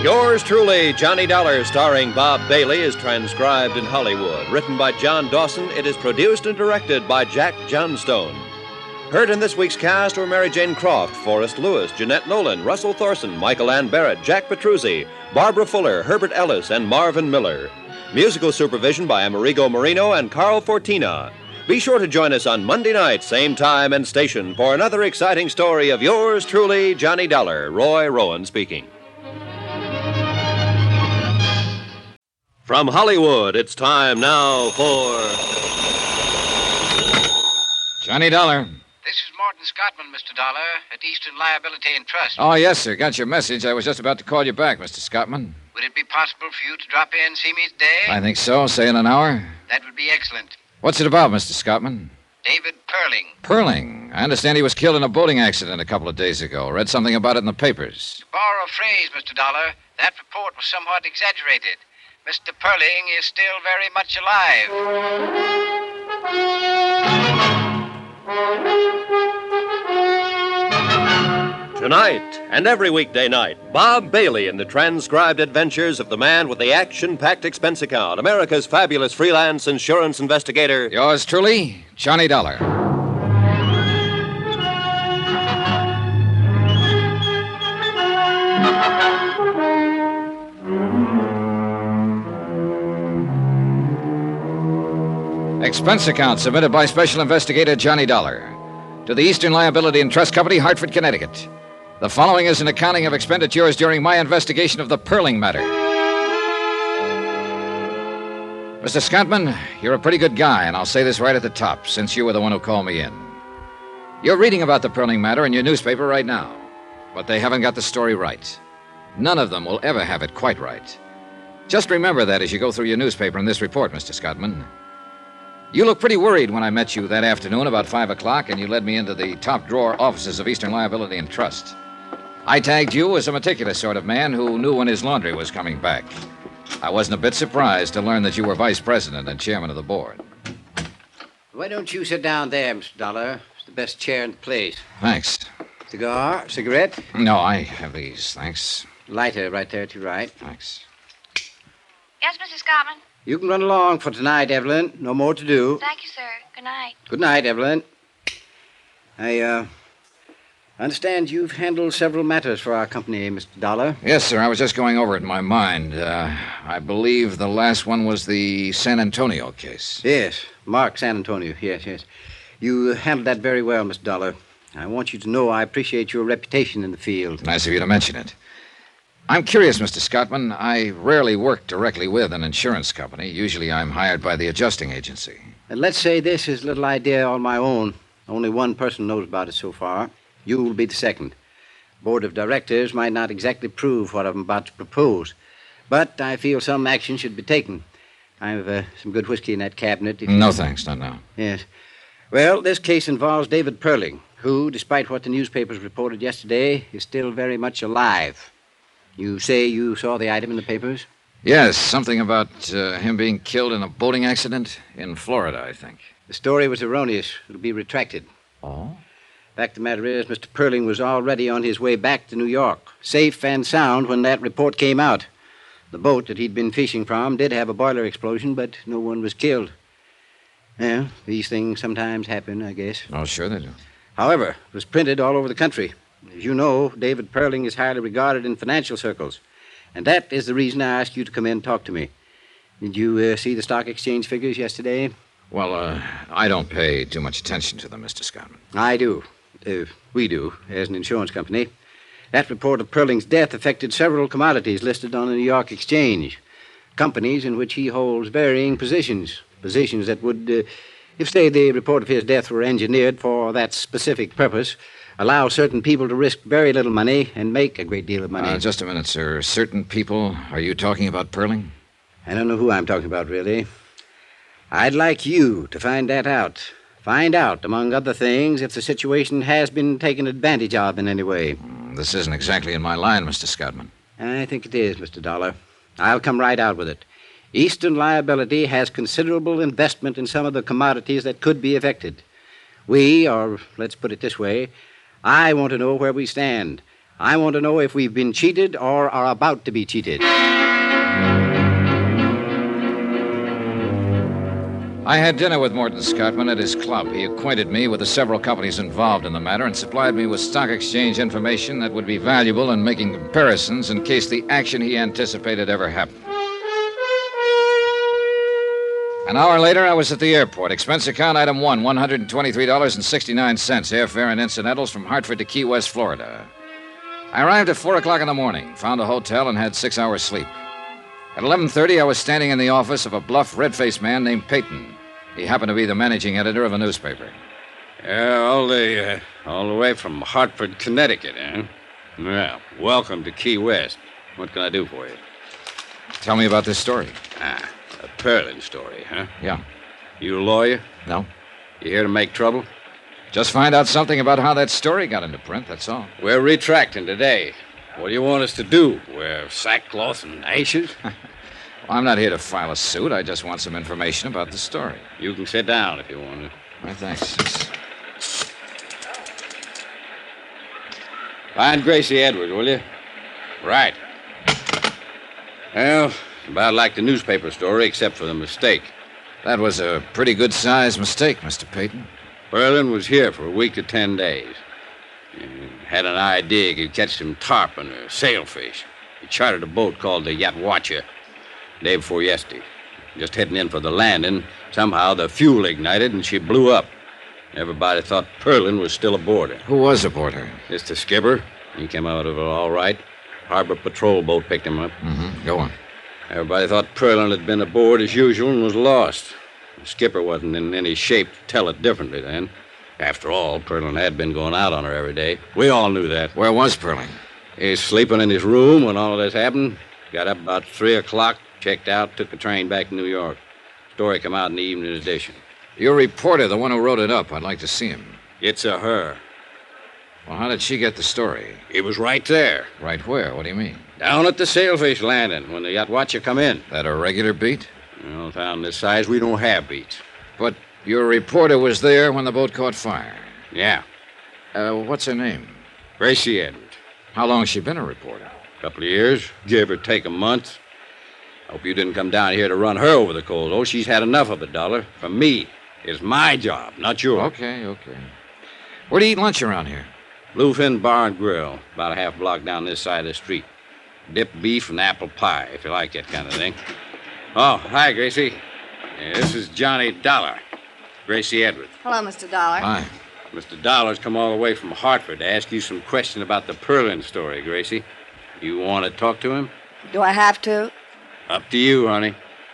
Yours truly, Johnny Dollar, starring Bob Bailey, is transcribed in Hollywood. Written by John Dawson, it is produced and directed by Jack Johnstone. Heard in this week's cast were Mary Jane Croft, Forrest Lewis, Jeanette Nolan, Russell Thorson, Michael Ann Barrett, Jack Petruzzi, Barbara Fuller, Herbert Ellis, and Marvin Miller. Musical supervision by Amerigo Marino and Carl Fortina. Be sure to join us on Monday night, same time and station, for another exciting story of yours truly, Johnny Dollar. Roy Rowan speaking. From Hollywood, it's time now for Johnny Dollar. This is Morton Scottman, Mr. Dollar, at Eastern Liability and Trust. Oh, yes, sir. Got your message. I was just about to call you back, Mr. Scottman. Would it be possible for you to drop in and see me today? I think so. Say in an hour. That would be excellent. What's it about, Mr. Scottman? David Perling. Perling. I understand he was killed in a boating accident a couple of days ago. Read something about it in the papers. To borrow a phrase, Mr. Dollar, that report was somewhat exaggerated. Mr. Perling is still very much alive. Tonight and every weekday night, Bob Bailey in the transcribed adventures of the man with the action-packed expense account, America's fabulous freelance insurance investigator. Yours truly, Johnny Dollar. Expense account submitted by Special Investigator Johnny Dollar to the Eastern Liability and Trust Company, Hartford, Connecticut. The following is an accounting of expenditures during my investigation of the Perling matter. Mr. Scottman, you're a pretty good guy, and I'll say this right at the top, since you were the one who called me in. You're reading about the Perling matter in your newspaper right now, but they haven't got the story right. None of them will ever have it quite right. Just remember that as you go through your newspaper in this report, Mr. Scottman. You looked pretty worried when I met you that afternoon about 5 o'clock, and you led me into the top-drawer offices of Eastern Liability and Trust. I tagged you as a meticulous sort of man who knew when his laundry was coming back. I wasn't a bit surprised to learn that you were vice president and chairman of the board. Why don't you sit down there, Mr. Dollar? It's the best chair in the place. Thanks. Cigar? Cigarette? No, I have these, thanks. Lighter right there to your right. Thanks. Yes, Mr. Scottman? You can run along for tonight, Evelyn. No more to do. Thank you, sir. Good night. Good night, Evelyn. I understand you've handled several matters for our company, Mr. Dollar. Yes, sir. I was just going over it in my mind. I believe the last one was the San Antonio case. Yes, Mark San Antonio. Yes. You handled that very well, Mr. Dollar. I want you to know I appreciate your reputation in the field. Nice of you to mention it. I'm curious, Mr. Scottman. I rarely work directly with an insurance company. Usually I'm hired by the adjusting agency. And let's say this is a little idea on my own. Only one person knows about it so far. You will be the second. Board of directors might not exactly prove what I'm about to propose, but I feel some action should be taken. I have some good whiskey in that cabinet. No, thanks. Not now. Yes. Well, this case involves David Perling, who, despite what the newspapers reported yesterday, is still very much alive. You say you saw the item in the papers? Yes, something about him being killed in a boating accident in Florida, I think. The story was erroneous. It'll be retracted. Oh? Fact of the matter is, Mr. Perling was already on his way back to New York, safe and sound when that report came out. The boat that he'd been fishing from did have a boiler explosion, but no one was killed. Yeah, these things sometimes happen, I guess. Oh, sure they do. However, it was printed all over the country. As you know, David Perling is highly regarded in financial circles. And that is the reason I asked you to come in and talk to me. Did you see the stock exchange figures yesterday? Well, I don't pay too much attention to them, Mr. Scottman. I do. We do, as an insurance company. That report of Perling's death affected several commodities listed on the New York Exchange. Companies in which he holds varying positions. Positions that would, if, say, the report of his death were engineered for that specific purpose, allow certain people to risk very little money and make a great deal of money. Just a minute, sir. Certain people? Are you talking about Perling? I don't know who I'm talking about, really. I'd like you to find that out. Find out, among other things, if the situation has been taken advantage of in any way. This isn't exactly in my line, Mr. Scottman. I think it is, Mr. Dollar. I'll come right out with it. Eastern Liability has considerable investment in some of the commodities that could be affected. We, or let's put it this way, I want to know where we stand. I want to know if we've been cheated or are about to be cheated. I had dinner with Morton Scottman at his club. He acquainted me with the several companies involved in the matter and supplied me with stock exchange information that would be valuable in making comparisons in case the action he anticipated ever happened. An hour later, I was at the airport. Expense account item 1, $123.69, airfare and incidentals from Hartford to Key West, Florida. I arrived at 4 o'clock in the morning, found a hotel, and had 6 hours sleep. At 11:30, I was standing in the office of a bluff, red-faced man named Peyton. He happened to be the managing editor of a newspaper. Yeah, all the way from Hartford, Connecticut, eh? Well, welcome to Key West. What can I do for you? Tell me about this story. A Perlin story, huh? Yeah. You a lawyer? No? You here to make trouble? Just find out something about how that story got into print, that's all. We're retracting today. What do you want us to do? Wear sackcloth and ashes? Well, I'm not here to file a suit. I just want some information about the story. You can sit down if you want to. All right, thanks. Find Gracie Edwards, will you? Right. Well, about like the newspaper story, except for the mistake. That was a pretty good-sized mistake, Mr. Peyton. Perlin was here for a week to 10 days. He had an idea he could catch some tarpon or sailfish. He chartered a boat called the Yatwacha day before yesterday. Just heading in for the landing, somehow the fuel ignited and she blew up. Everybody thought Perlin was still aboard her. Who was aboard her? It's the skipper. He came out of it all right. Harbor patrol boat picked him up. Go on. Everybody thought Perlin had been aboard as usual and was lost. The skipper wasn't in any shape to tell it differently then. After all, Perlin had been going out on her every day. We all knew that. Where was Perlin? He's sleeping in his room when all of this happened. Got up about 3 o'clock, checked out, took the train back to New York. Story come out in the evening edition. Your reporter, the one who wrote it up, I'd like to see him. It's a her. Well, how did she get the story? He was right there. Right where? What do you mean? Down at the sailfish landing when the Yatwacha come in. That a regular beat? Well, town this size, we don't have beats. But your reporter was there when the boat caught fire. Yeah. What's her name? Gracie Edwards. How long has she been a reporter? A couple of years, give or take a month. Hope you didn't come down here to run her over the coals. Oh, she's had enough of it, Dollar. From me. It's my job, not yours. Okay. Where do you eat lunch around here? Bluefin Bar and Grill, about a half block down this side of the street. Dipped beef and apple pie, if you like that kind of thing. Oh, hi, Gracie. This is Johnny Dollar. Gracie Edwards. Hello, Mr. Dollar. Hi. Mr. Dollar's come all the way from Hartford to ask you some question about the Perlin story, Gracie. You want to talk to him? Do I have to? Up to you, honey.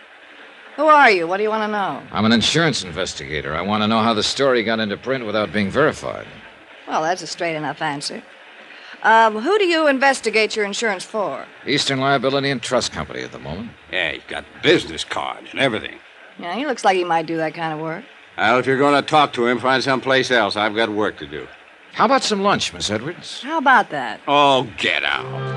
Who are you? What do you want to know? I'm an insurance investigator. I want to know how the story got into print without being verified. Well, that's a straight enough answer. Who do you investigate your insurance for? Eastern Liability and Trust Company at the moment. Yeah, he's got business cards and everything. Yeah, he looks like he might do that kind of work. Well, if you're going to talk to him, find someplace else. I've got work to do. How about some lunch, Miss Edwards? How about that? Oh, get out.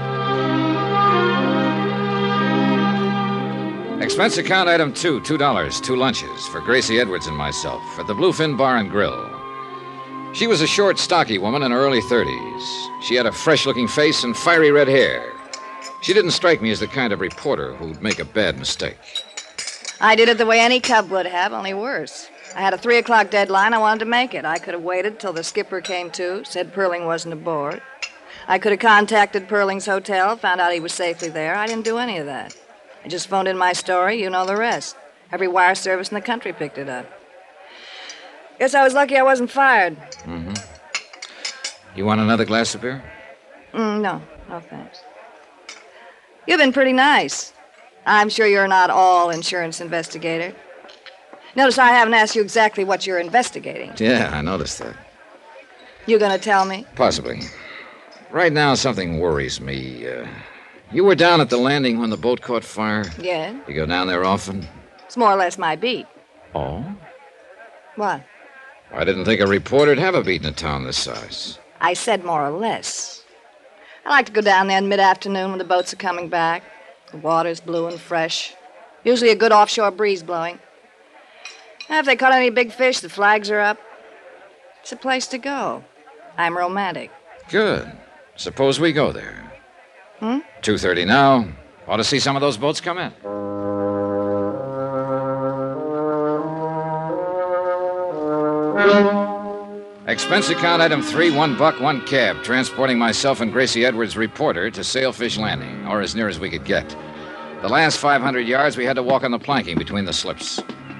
Expense account item 2, $2, 2 lunches for Gracie Edwards and myself at the Bluefin Bar and Grill. She was a short, stocky woman in her early 30s. She had a fresh-looking face and fiery red hair. She didn't strike me as the kind of reporter who'd make a bad mistake. I did it the way any cub would have, only worse. I had a 3 o'clock deadline. I wanted to make it. I could have waited till the skipper came to, said Perling wasn't aboard. I could have contacted Perling's hotel, found out he was safely there. I didn't do any of that. I just phoned in my story. You know the rest. Every wire service in the country picked it up. Guess I was lucky I wasn't fired. You want another glass of beer? No, thanks. You've been pretty nice. I'm sure you're not all insurance investigator. Notice I haven't asked you exactly what you're investigating. Yeah, I noticed that. You gonna tell me? Possibly. Right now, something worries me. You were down at the landing when the boat caught fire? Yeah. You go down there often? It's more or less my beat. Oh? What? I didn't think a reporter'd have a beat in a town this size. I said more or less. I like to go down there in mid-afternoon when the boats are coming back. The water's blue and fresh. Usually a good offshore breeze blowing. And if they caught any big fish, the flags are up. It's a place to go. I'm romantic. Good. Suppose we go there. 2:30 now. Ought to see some of those boats come in. Expense account item 3, $1, 1 cab, transporting myself and Gracie Edwards, reporter, to Sailfish Landing, or as near as we could get. The last 500 yards, we had to walk on the planking between the slips.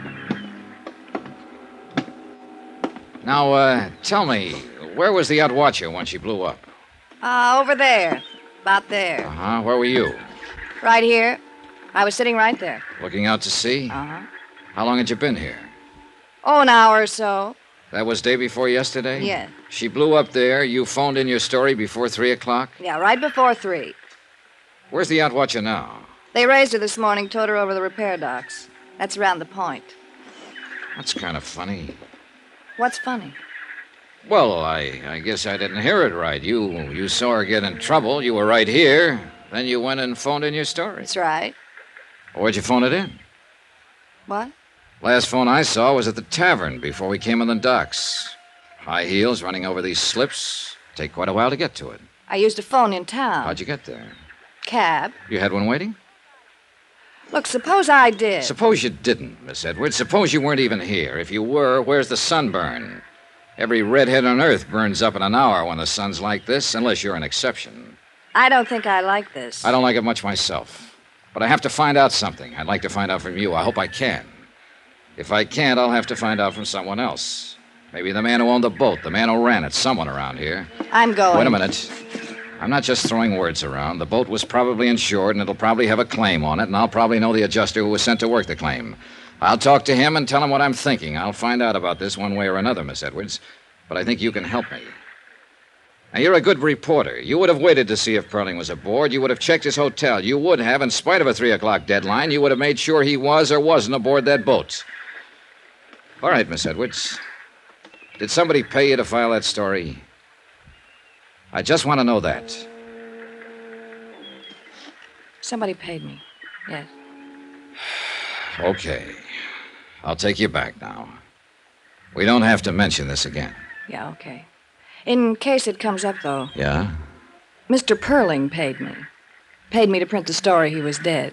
Now, tell me, where was the Outwatcher when she blew up? Over there. About there. Uh-huh. Where were you? Right here. I was sitting right there. Looking out to sea? Uh-huh. How long had you been here? Oh, an hour or so. That was day before yesterday? Yeah. She blew up there. You phoned in your story before 3 o'clock? Yeah, right before 3. Where's the Outwatcher now? They raised her this morning, towed her over the repair docks. That's around the point. That's kind of funny. What's funny? Well, I guess I didn't hear it right. You saw her get in trouble. You were right here. Then you went and phoned in your story. That's right. Where'd you phone it in? What? Last phone I saw was at the tavern before we came on the docks. High heels running over these slips. Take quite a while to get to it. I used a phone in town. How'd you get there? Cab. You had one waiting? Look, suppose I did. Suppose you didn't, Miss Edwards. Suppose you weren't even here. If you were, where's the sunburn? Every redhead on earth burns up in an hour when the sun's like this, unless you're an exception. I don't think I like this. I don't like it much myself. But I have to find out something. I'd like to find out from you. I hope I can. If I can't, I'll have to find out from someone else. Maybe the man who owned the boat, the man who ran it, someone around here. I'm going. Wait a minute. I'm not just throwing words around. The boat was probably insured, and it'll probably have a claim on it, and I'll probably know the adjuster who was sent to work the claim. I'll talk to him and tell him what I'm thinking. I'll find out about this one way or another, Miss Edwards. But I think you can help me. Now, you're a good reporter. You would have waited to see if Perling was aboard. You would have checked his hotel. You would have, in spite of a 3 o'clock deadline, you would have made sure he was or wasn't aboard that boat. All right, Miss Edwards. Did somebody pay you to file that story? I just want to know that. Somebody paid me. Yes. Okay. I'll take you back now. We don't have to mention this again. Yeah, okay. In case it comes up, though. Yeah? Mr. Perling paid me. Paid me to print the story he was dead.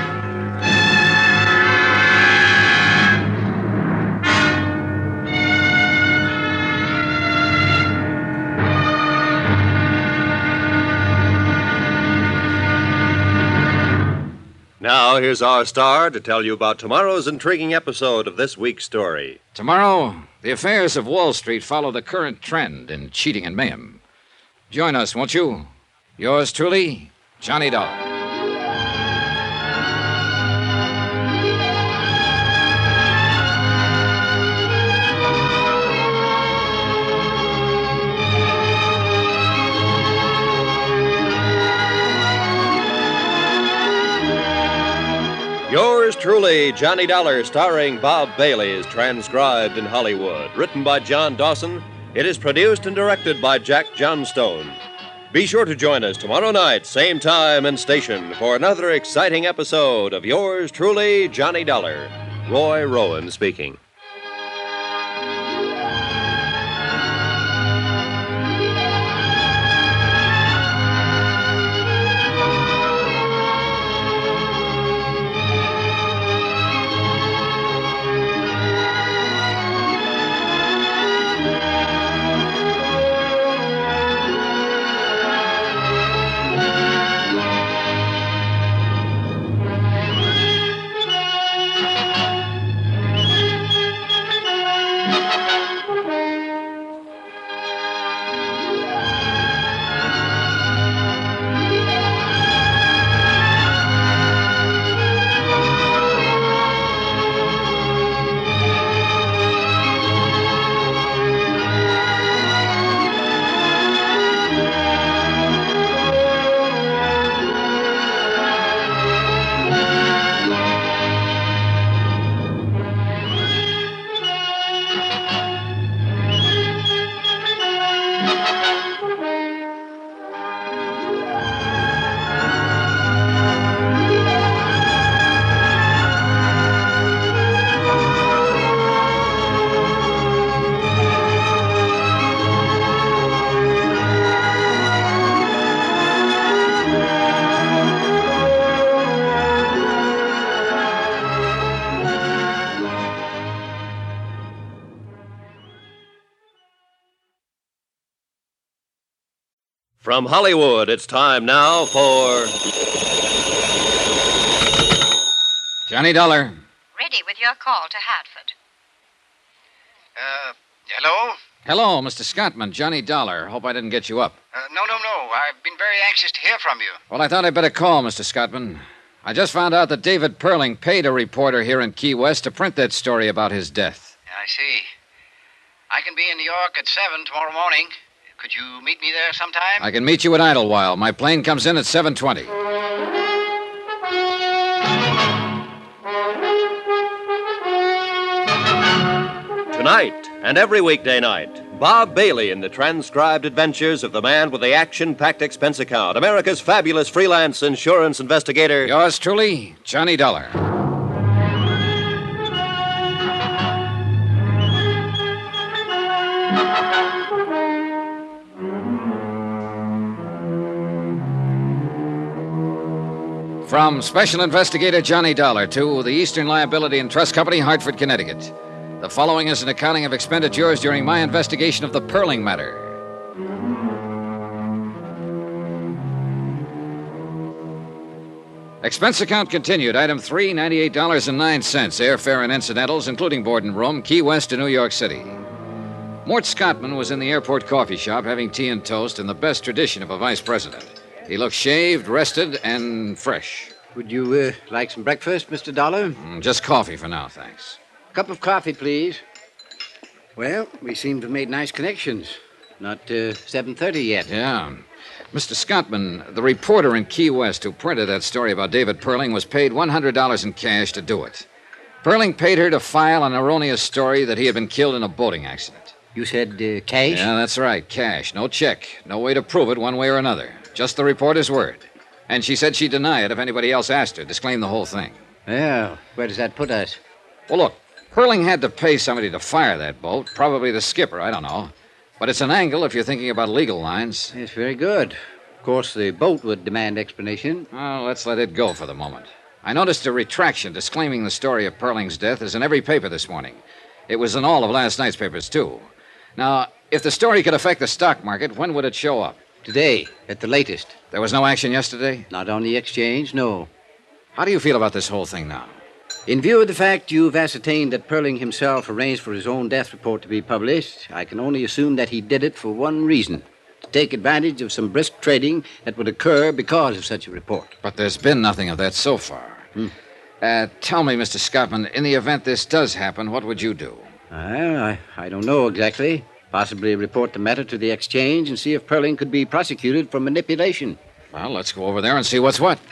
Now, here's our star to tell you about tomorrow's intriguing episode of this week's story. Tomorrow, the affairs of Wall Street follow the current trend in cheating and mayhem. Join us, won't you? Yours truly, Johnny Dollar. Yours truly, Johnny Dollar, starring Bob Bailey, is transcribed in Hollywood. Written by John Dawson, it is produced and directed by Jack Johnstone. Be sure to join us tomorrow night, same time and station, for another exciting episode of Yours truly, Johnny Dollar. Roy Rowan speaking. From Hollywood, it's time now for Johnny Dollar. Ready with your call to Hartford. Hello? Hello, Mr. Scottman. Johnny Dollar. Hope I didn't get you up. No. I've been very anxious to hear from you. Well, I thought I'd better call, Mr. Scottman. I just found out that David Perling paid a reporter here in Key West to print that story about his death. I see. I can be in New York at 7 tomorrow morning. Could you meet me there sometime? I can meet you at Idlewild. My plane comes in at 7:20. Tonight and every weekday night, Bob Bailey in the transcribed adventures of the man with the action-packed expense account, America's fabulous freelance insurance investigator. Yours truly, Johnny Dollar. From Special Investigator Johnny Dollar to the Eastern Liability and Trust Company, Hartford, Connecticut. The following is an accounting of expenditures during my investigation of the Perling matter. Expense account continued. Item 3, $98.09. Airfare and incidentals, including board and room, Key West to New York City. Mort Scottman was in the airport coffee shop having tea and toast in the best tradition of a vice president. He looked shaved, rested, and fresh. Would you like some breakfast, Mr. Dollar? Just coffee for now, thanks. Cup of coffee, please. Well, we seem to have made nice connections. Not 7:30 yet. Yeah. Mr. Scottman, the reporter in Key West who printed that story about David Perling was paid $100 in cash to do it. Perling paid her to file an erroneous story that he had been killed in a boating accident. You said cash? Yeah, that's right, cash. No check. No way to prove it one way or another. Just the reporter's word. And she said she'd deny it if anybody else asked her, disclaim the whole thing. Well, where does that put us? Well, look, Perling had to pay somebody to fire that boat, probably the skipper, I don't know. But it's an angle if you're thinking about legal lines. Yes, very good. Of course, the boat would demand explanation. Well, let's let it go for the moment. I noticed a retraction disclaiming the story of Perling's death is in every paper this morning. It was in all of last night's papers, too. Now, if the story could affect the stock market, when would it show up? Today, at the latest. There was no action yesterday? Not on the exchange, no. How do you feel about this whole thing now? In view of the fact you've ascertained that Perling himself arranged for his own death report to be published, I can only assume that he did it for one reason: to take advantage of some brisk trading that would occur because of such a report. But there's been nothing of that so far. Tell me, Mr. Scottman, in the event this does happen, what would you do? I don't know exactly. Possibly report the matter to the exchange and see if Perling could be prosecuted for manipulation. Well, let's go over there and see what's what.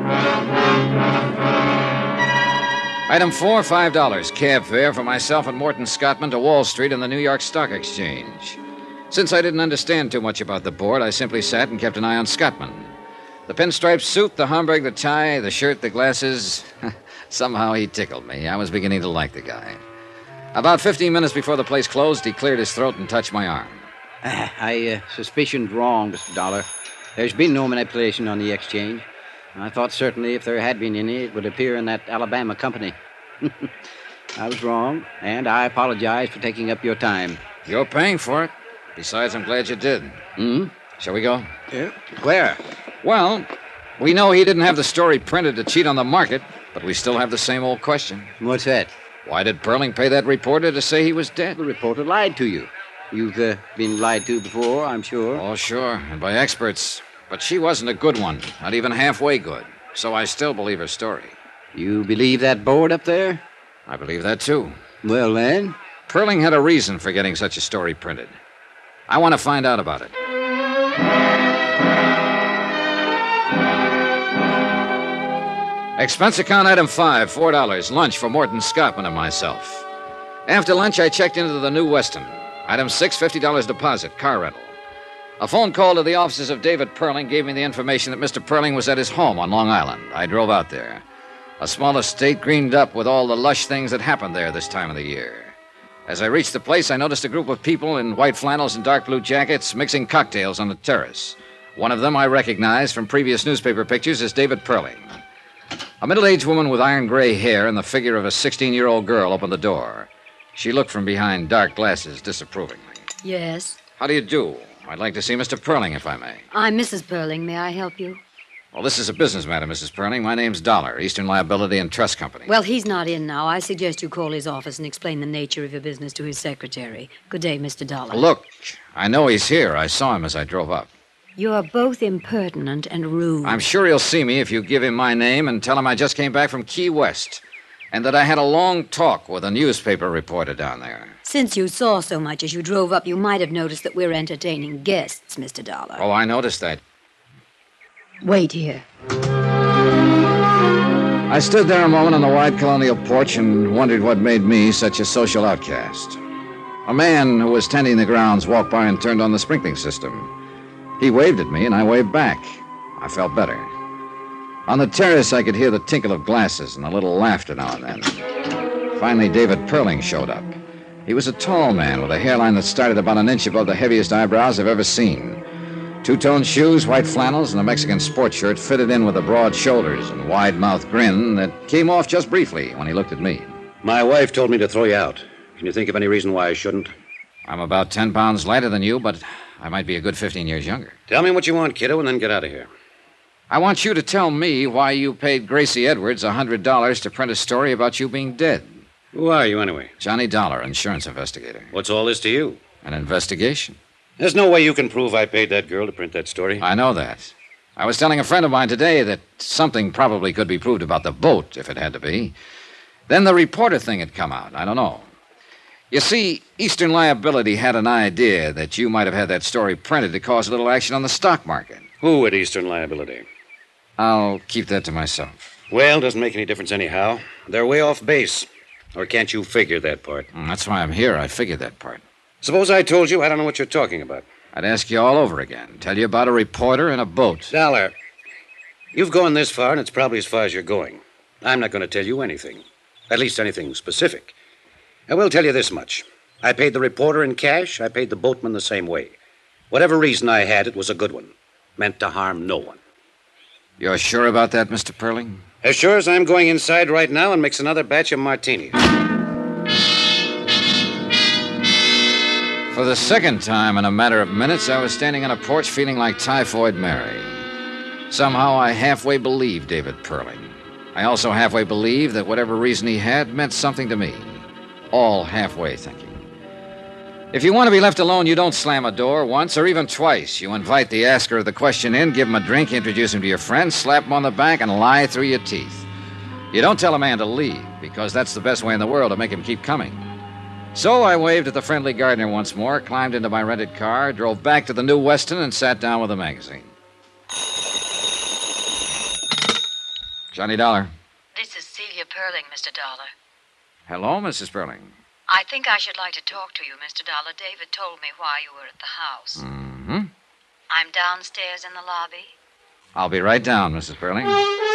Item 4, $5. Cab fare for myself and Morton Scottman to Wall Street and the New York Stock Exchange. Since I didn't understand too much about the board, I simply sat and kept an eye on Scottman. The pinstripe suit, the Homburg, the tie, the shirt, the glasses. Somehow he tickled me. I was beginning to like the guy. About 15 minutes before the place closed, he cleared his throat and touched my arm. I suspicioned wrong, Mr. Dollar. There's been no manipulation on the exchange. I thought certainly if there had been any, it would appear in that Alabama company. I was wrong, and I apologize for taking up your time. You're paying for it. Besides, I'm glad you did. Shall we go? Yeah. Where? Well, we know he didn't have the story printed to cheat on the market, but we still have the same old question. What's that? Why did Perling pay that reporter to say he was dead? The reporter lied to you. You've been lied to before, I'm sure. Oh, sure, and by experts. But she wasn't a good one, not even halfway good. So I still believe her story. You believe that board up there? I believe that, too. Well, then? Perling had a reason for getting such a story printed. I want to find out about it. Expense account item 5, $4. Lunch for Morton Scottman and myself. After lunch, I checked into the New Weston. Item 6, $50 deposit, car rental. A phone call to the offices of David Perling gave me the information that Mr. Perling was at his home on Long Island. I drove out there. A small estate greened up with all the lush things that happen there this time of the year. As I reached the place, I noticed a group of people in white flannels and dark blue jackets mixing cocktails on the terrace. One of them I recognized from previous newspaper pictures as David Perling. A middle-aged woman with iron gray hair and the figure of a 16-year-old girl opened the door. She looked from behind dark glasses disapprovingly. Yes? How do you do? I'd like to see Mr. Perling, if I may. I'm Mrs. Perling. May I help you? Well, this is a business matter, Mrs. Perling. My name's Dollar, Eastern Liability and Trust Company. Well, he's not in now. I suggest you call his office and explain the nature of your business to his secretary. Good day, Mr. Dollar. Look, I know he's here. I saw him as I drove up. You're both impertinent and rude. I'm sure he'll see me if you give him my name and tell him I just came back from Key West and that I had a long talk with a newspaper reporter down there. Since you saw so much as you drove up, you might have noticed that we're entertaining guests, Mr. Dollar. Oh, I noticed that. Wait here. I stood there a moment on the wide colonial porch and wondered what made me such a social outcast. A man who was tending the grounds walked by and turned on the sprinkling system. He waved at me, and I waved back. I felt better. On the terrace, I could hear the tinkle of glasses and a little laughter now and then. Finally, David Perling showed up. He was a tall man with a hairline that started about an inch above the heaviest eyebrows I've ever seen. Two-tone shoes, white flannels, and a Mexican sports shirt fitted in with the broad shoulders and wide-mouthed grin that came off just briefly when he looked at me. My wife told me to throw you out. Can you think of any reason why I shouldn't? I'm about 10 pounds lighter than you, but I might be a good 15 years younger. Tell me what you want, kiddo, and then get out of here. I want you to tell me why you paid Gracie Edwards $100 to print a story about you being dead. Who are you, anyway? Johnny Dollar, insurance investigator. What's all this to you? An investigation. There's no way you can prove I paid that girl to print that story. I know that. I was telling a friend of mine today that something probably could be proved about the boat, if it had to be. Then the reporter thing had come out. I don't know. You see, Eastern Liability had an idea that you might have had that story printed to cause a little action on the stock market. Who at Eastern Liability? I'll keep that to myself. Well, doesn't make any difference anyhow. They're way off base. Or can't you figure that part? That's why I'm here. I figured that part. Suppose I told you I don't know what you're talking about. I'd ask you all over again. Tell you about a reporter and a boat. Dollar, you've gone this far, and it's probably as far as you're going. I'm not going to tell you anything. At least anything specific. I will tell you this much. I paid the reporter in cash. I paid the boatman the same way. Whatever reason I had, it was a good one. Meant to harm no one. You're sure about that, Mr. Perling? As sure as I'm going inside right now and mix another batch of martinis. For the second time in a matter of minutes, I was standing on a porch feeling like Typhoid Mary. Somehow I halfway believed David Perling. I also halfway believed that whatever reason he had meant something to me. All halfway thinking. If you want to be left alone, you don't slam a door once or even twice. You invite the asker of the question in, give him a drink, introduce him to your friends, slap him on the back, and lie through your teeth. You don't tell a man to leave, because that's the best way in the world to make him keep coming. So I waved at the friendly gardener once more, climbed into my rented car, drove back to the New Weston, and sat down with a magazine. Johnny Dollar. This is Celia Perling, Mr. Dollar. Hello, Mrs. Perling. I think I should like to talk to you, Mr. Dollar. David told me why you were at the house. Mm-hmm. I'm downstairs in the lobby. I'll be right down, Mrs. Perling.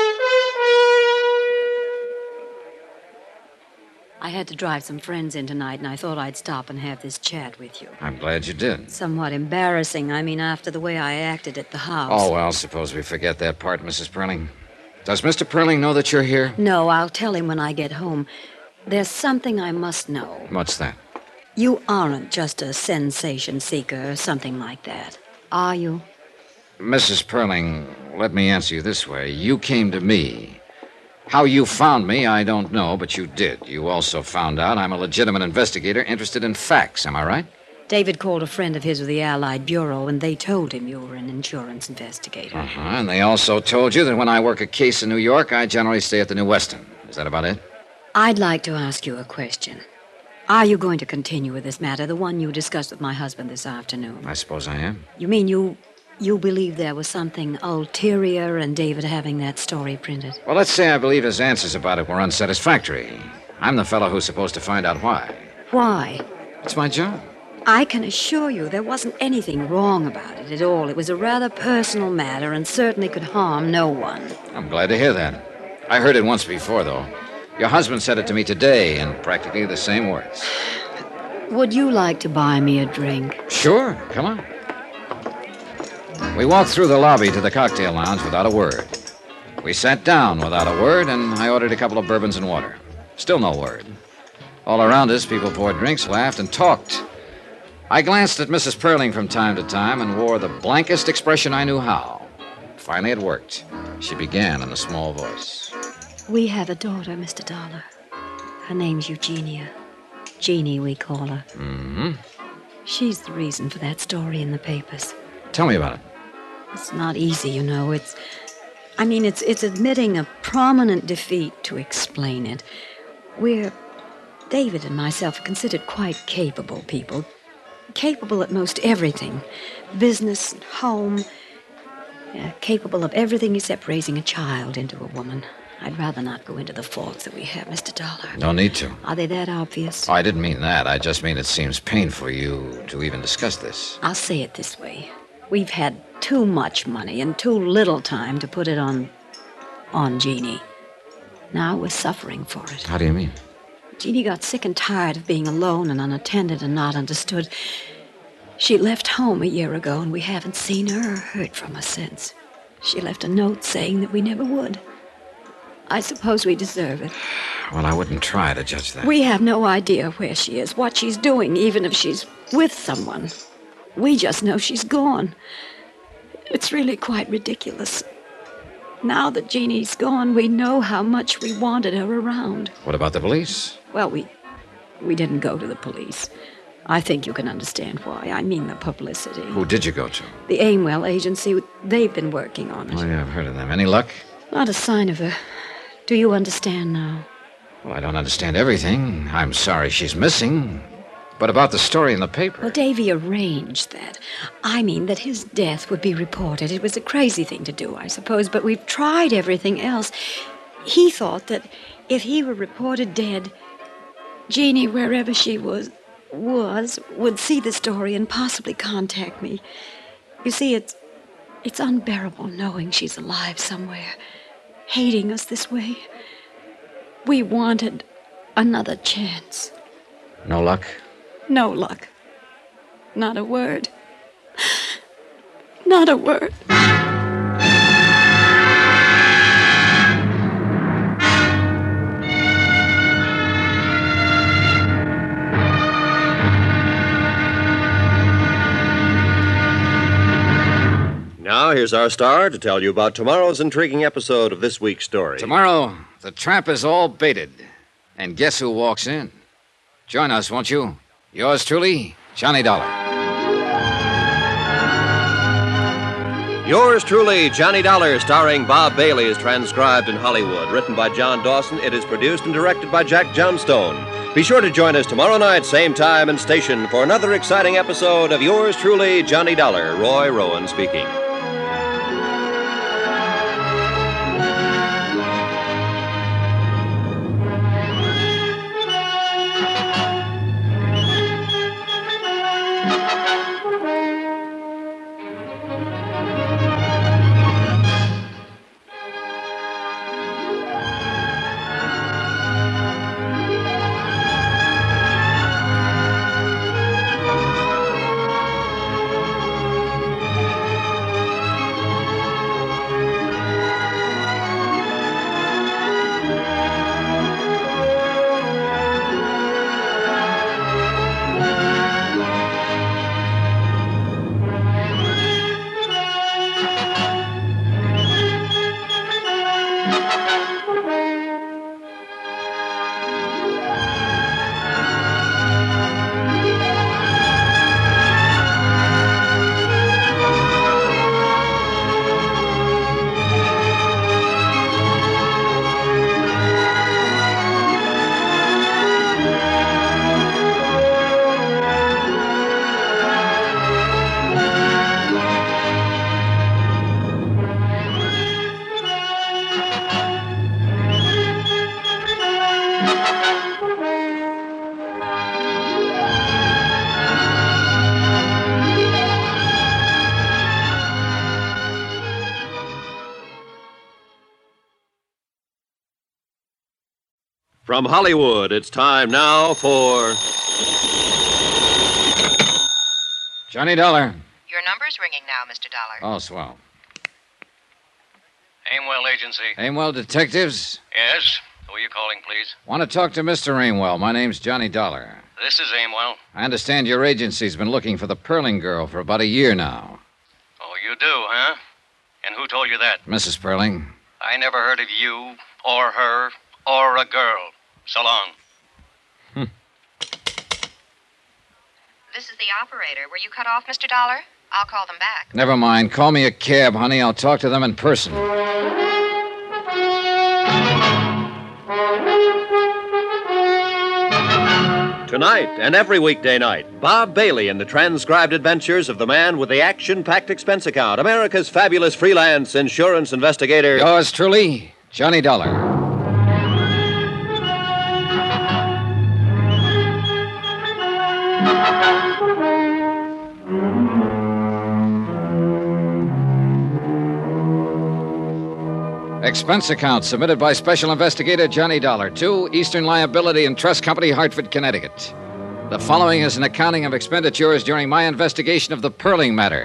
I had to drive some friends in tonight, and I thought I'd stop and have this chat with you. I'm glad you did. Somewhat embarrassing, after the way I acted at the house. Oh, well, suppose we forget that part, Mrs. Perling. Does Mr. Perling know that you're here? No, I'll tell him when I get home. There's something I must know. What's that? You aren't just a sensation seeker or something like that, are you? Mrs. Perling, let me answer you this way. You came to me. How you found me, I don't know, but you did. You also found out I'm a legitimate investigator interested in facts, am I right? David called a friend of his with the Allied Bureau, and they told him you were an insurance investigator. Uh-huh, and they also told you that when I work a case in New York, I generally stay at the New Weston. Is that about it? I'd like to ask you a question. Are you going to continue with this matter, the one you discussed with my husband this afternoon? I suppose I am. You mean you believe there was something ulterior in David having that story printed? Well, let's say I believe his answers about it were unsatisfactory. I'm the fellow who's supposed to find out why. Why? It's my job. I can assure you there wasn't anything wrong about it at all. It was a rather personal matter and certainly could harm no one. I'm glad to hear that. I heard it once before, though. Your husband said it to me today in practically the same words. Would you like to buy me a drink? Sure, come on. We walked through the lobby to the cocktail lounge without a word. We sat down without a word, and I ordered a couple of bourbons and water. Still no word. All around us, people poured drinks, laughed, and talked. I glanced at Mrs. Perling from time to time and wore the blankest expression I knew how. Finally, it worked. She began in a small voice. We have a daughter, Mr. Dollar. Her name's Eugenia. Jeannie, we call her. Mm-hmm. She's the reason for that story in the papers. Tell me about it. It's not easy, you know. It's admitting a prominent defeat to explain it. David and myself are considered quite capable people. Capable at most everything. Business, home. Capable of everything except raising a child into a woman. I'd rather not go into the faults that we have, Mr. Dollar. No need to. Are they that obvious? Oh, I didn't mean that. I just mean it seems painful for you to even discuss this. I'll say it this way. We've had too much money and too little time to put it on Jeannie. Now we're suffering for it. How do you mean? Jeannie got sick and tired of being alone and unattended and not understood. She left home a year ago, and we haven't seen her or heard from her since. She left a note saying that we never would. I suppose we deserve it. Well, I wouldn't try to judge that. We have no idea where she is, what she's doing, even if she's with someone. We just know she's gone. It's really quite ridiculous. Now that Jeannie's gone, we know how much we wanted her around. What about the police? Well, we didn't go to the police. I think you can understand why. I mean the publicity. Who did you go to? The Aimwell agency. They've been working on it. Oh, yeah, I've heard of them. Any luck? Not a sign of her. Do you understand now? Well, I don't understand everything. I'm sorry she's missing. But about the story in the paper... Well, Davy arranged that. I mean that his death would be reported. It was a crazy thing to do, I suppose, but we've tried everything else. He thought that if he were reported dead, Jeannie, wherever she was, would see the story and possibly contact me. You see, it's unbearable knowing she's alive somewhere, hating us this way. We wanted another chance. No luck? No luck. Not a word. Not a word. Now, here's our star to tell you about tomorrow's intriguing episode of this week's story. Tomorrow, the trap is all baited. And guess who walks in? Join us, won't you? Yours truly, Johnny Dollar. Yours truly, Johnny Dollar, starring Bob Bailey, is transcribed in Hollywood. Written by John Dawson, it is produced and directed by Jack Johnstone. Be sure to join us tomorrow night, same time and station, for another exciting episode of Yours truly, Johnny Dollar. Roy Rowan speaking. From Hollywood, it's time now for... Johnny Dollar. Your number's ringing now, Mr. Dollar. Oh, swell. Aimwell Agency. Aimwell Detectives? Yes? Who are you calling, please? Want to talk to Mr. Aimwell. My name's Johnny Dollar. This is Aimwell. I understand your agency's been looking for the Perling girl for about a year now. Oh, you do, huh? And who told you that? Mrs. Perling. I never heard of you, or her, or a girl. So long. This is the operator. Were you cut off, Mr. Dollar? I'll call them back. Never mind. Call me a cab, honey. I'll talk to them in person. Tonight and every weekday night, Bob Bailey in the transcribed adventures of the man with the action-packed expense account, America's fabulous freelance insurance investigator. Yours truly, Johnny Dollar. Expense account submitted by Special Investigator Johnny Dollar to Eastern Liability and Trust Company, Hartford, Connecticut. The following is an accounting of expenditures during my investigation of the Perling matter.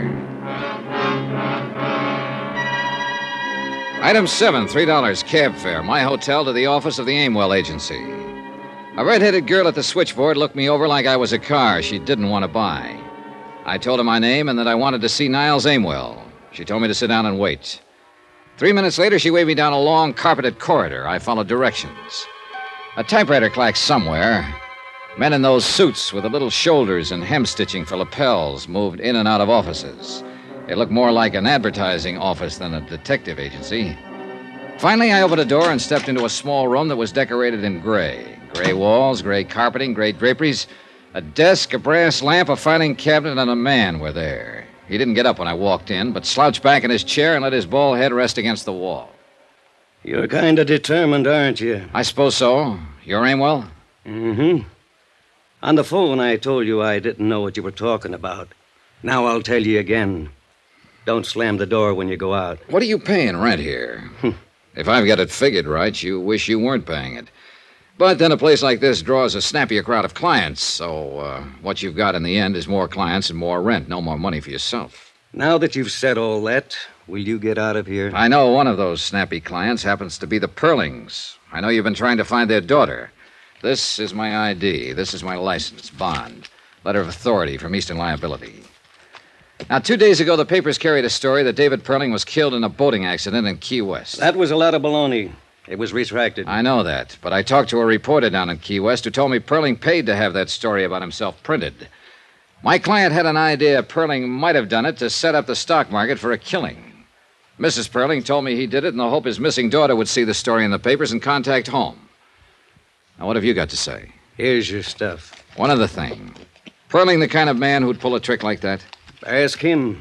Item 7, $3 cab fare, my hotel to the office of the Aimwell Agency. A red-headed girl at the switchboard looked me over like I was a car she didn't want to buy. I told her my name and that I wanted to see Niles Aimwell. She told me to sit down and wait. 3 minutes later, she waved me down a long, carpeted corridor. I followed directions. A typewriter clacked somewhere. Men in those suits with the little shoulders and hem stitching for lapels moved in and out of offices. It looked more like an advertising office than a detective agency. Finally, I opened a door and stepped into a small room that was decorated in gray. Gray walls, gray carpeting, gray draperies. A desk, a brass lamp, a filing cabinet, and a man were there. He didn't get up when I walked in, but slouched back in his chair and let his bald head rest against the wall. You're kind of determined, aren't you? I suppose so. You're Aimwell? Mm-hmm. On the phone, I told you I didn't know what you were talking about. Now I'll tell you again. Don't slam the door when you go out. What are you paying rent here? If I've got it figured right, you wish you weren't paying it. But then a place like this draws a snappier crowd of clients, so what you've got in the end is more clients and more rent, no more money for yourself. Now that you've said all that, will you get out of here? I know one of those snappy clients happens to be the Perlings. I know you've been trying to find their daughter. This is my ID. This is my license, bond, letter of authority from Eastern Liability. Now, 2 days ago, the papers carried a story that David Perling was killed in a boating accident in Key West. That was a lot of baloney. It was retracted. I know that, but I talked to a reporter down in Key West who told me Perling paid to have that story about himself printed. My client had an idea Perling might have done it to set up the stock market for a killing. Mrs. Perling told me he did it in the hope his missing daughter would see the story in the papers and contact home. Now, what have you got to say? Here's your stuff. One other thing. Perling the kind of man who'd pull a trick like that? Ask him.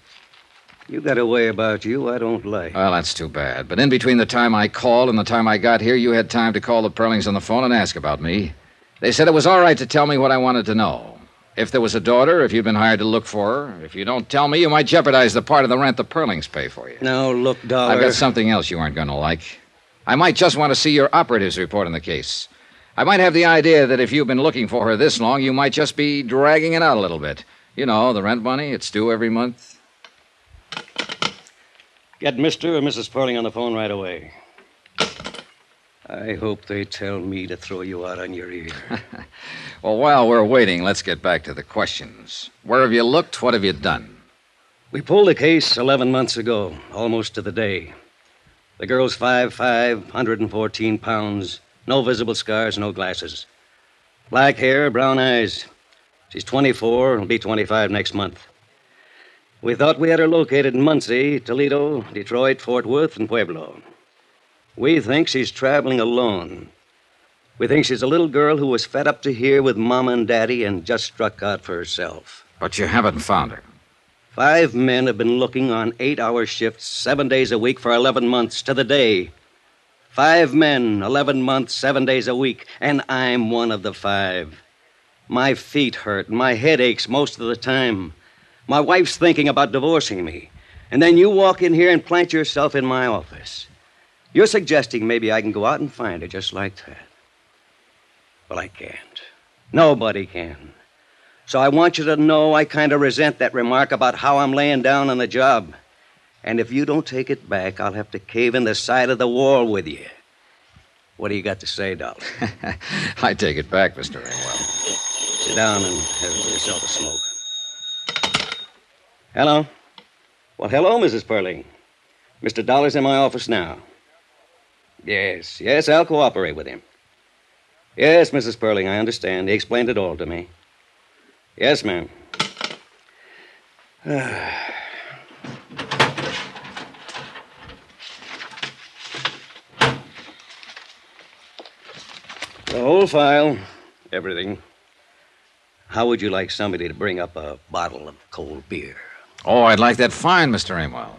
You got a way about you I don't like. Well, that's too bad. But in between the time I called and the time I got here, you had time to call the Perlings on the phone and ask about me. They said it was all right to tell me what I wanted to know. If there was a daughter, if you'd been hired to look for her. If you don't tell me, you might jeopardize the part of the rent the Perlings pay for you. Now, look, Dollar. I've got something else you aren't going to like. I might just want to see your operative's report on the case. I might have the idea that if you've been looking for her this long, you might just be dragging it out a little bit. You know, the rent money, it's due every month. Get Mr. or Mrs. Perling on the phone right away. I hope they tell me to throw you out on your ear. Well, while we're waiting, let's get back to the questions. Where have you looked? What have you done? We pulled the case 11 months ago, almost to the day. The girl's 5'5", 114 pounds, no visible scars, no glasses. Black hair, brown eyes. She's 24, will be 25 next month. We thought we had her located in Muncie, Toledo, Detroit, Fort Worth, and Pueblo. We think she's traveling alone. We think she's a little girl who was fed up to here with Mama and Daddy and just struck out for herself. But you haven't found her. 5 men have been looking on 8-hour shifts, 7 days a week for 11 months to the day. 5 men, 11 months, 7 days a week, and I'm one of the 5. My feet hurt, and my head aches most of the time. My wife's thinking about divorcing me. And then you walk in here and plant yourself in my office. You're suggesting maybe I can go out and find her just like that. Well, I can't. Nobody can. So I want you to know I kind of resent that remark about how I'm laying down on the job. And if you don't take it back, I'll have to cave in the side of the wall with you. What do you got to say, Dollar? I take it back, Mr. Aimwell. Sit down and have yourself a smoke. Hello? Well, hello, Mrs. Perling. Mr. Dollar's in my office now. Yes, I'll cooperate with him. Yes, Mrs. Perling, I understand. He explained it all to me. Yes, ma'am. The whole file, everything. How would you like somebody to bring up a bottle of cold beer? Oh, I'd like that fine, Mr. Amwell.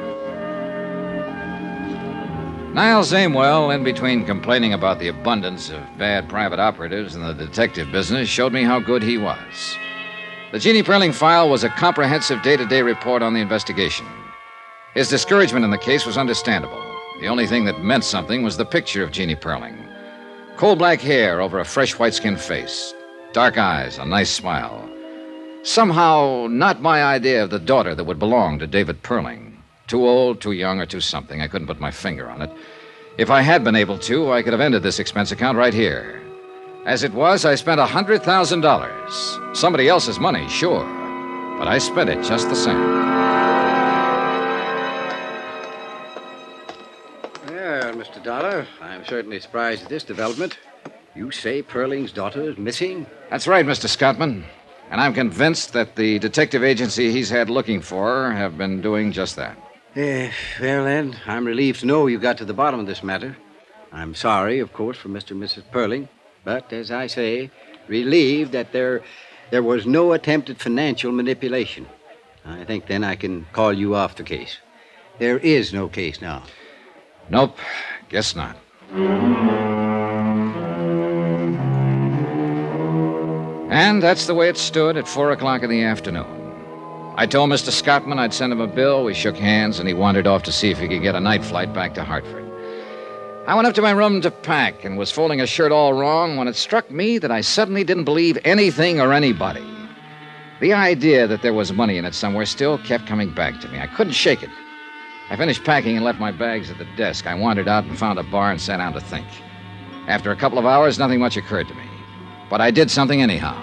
Niles Amwell, in between complaining about the abundance of bad private operatives in the detective business, showed me how good he was. The Jeannie Perling file was a comprehensive day-to-day report on the investigation. His discouragement in the case was understandable. The only thing that meant something was the picture of Jeannie Perling. Coal-black hair over a fresh white-skinned face. Dark eyes, a nice smile. Somehow, not my idea of the daughter that would belong to David Perling. Too old, too young, or too something. I couldn't put my finger on it. If I had been able to, I could have ended this expense account right here. As it was, I spent $100,000. Somebody else's money, sure. But I spent it just the same. Well, Mr. Dollar, I'm certainly surprised at this development. You say Perling's daughter is missing? That's right, Mr. Scottman. And I'm convinced that the detective agency he's had looking for her have been doing just that. Well, then, I'm relieved to know you got to the bottom of this matter. I'm sorry, of course, for Mr. and Mrs. Perling. But, as I say, relieved that there was no attempt at financial manipulation. I think then I can call you off the case. There is no case now. Nope, guess not. And that's the way it stood at 4 o'clock in the afternoon. I told Mr. Scottman I'd send him a bill. We shook hands, and he wandered off to see if he could get a night flight back to Hartford. I went up to my room to pack and was folding a shirt all wrong when it struck me that I suddenly didn't believe anything or anybody. The idea that there was money in it somewhere still kept coming back to me. I couldn't shake it. I finished packing and left my bags at the desk. I wandered out and found a bar and sat down to think. After a couple of hours, nothing much occurred to me. But I did something anyhow.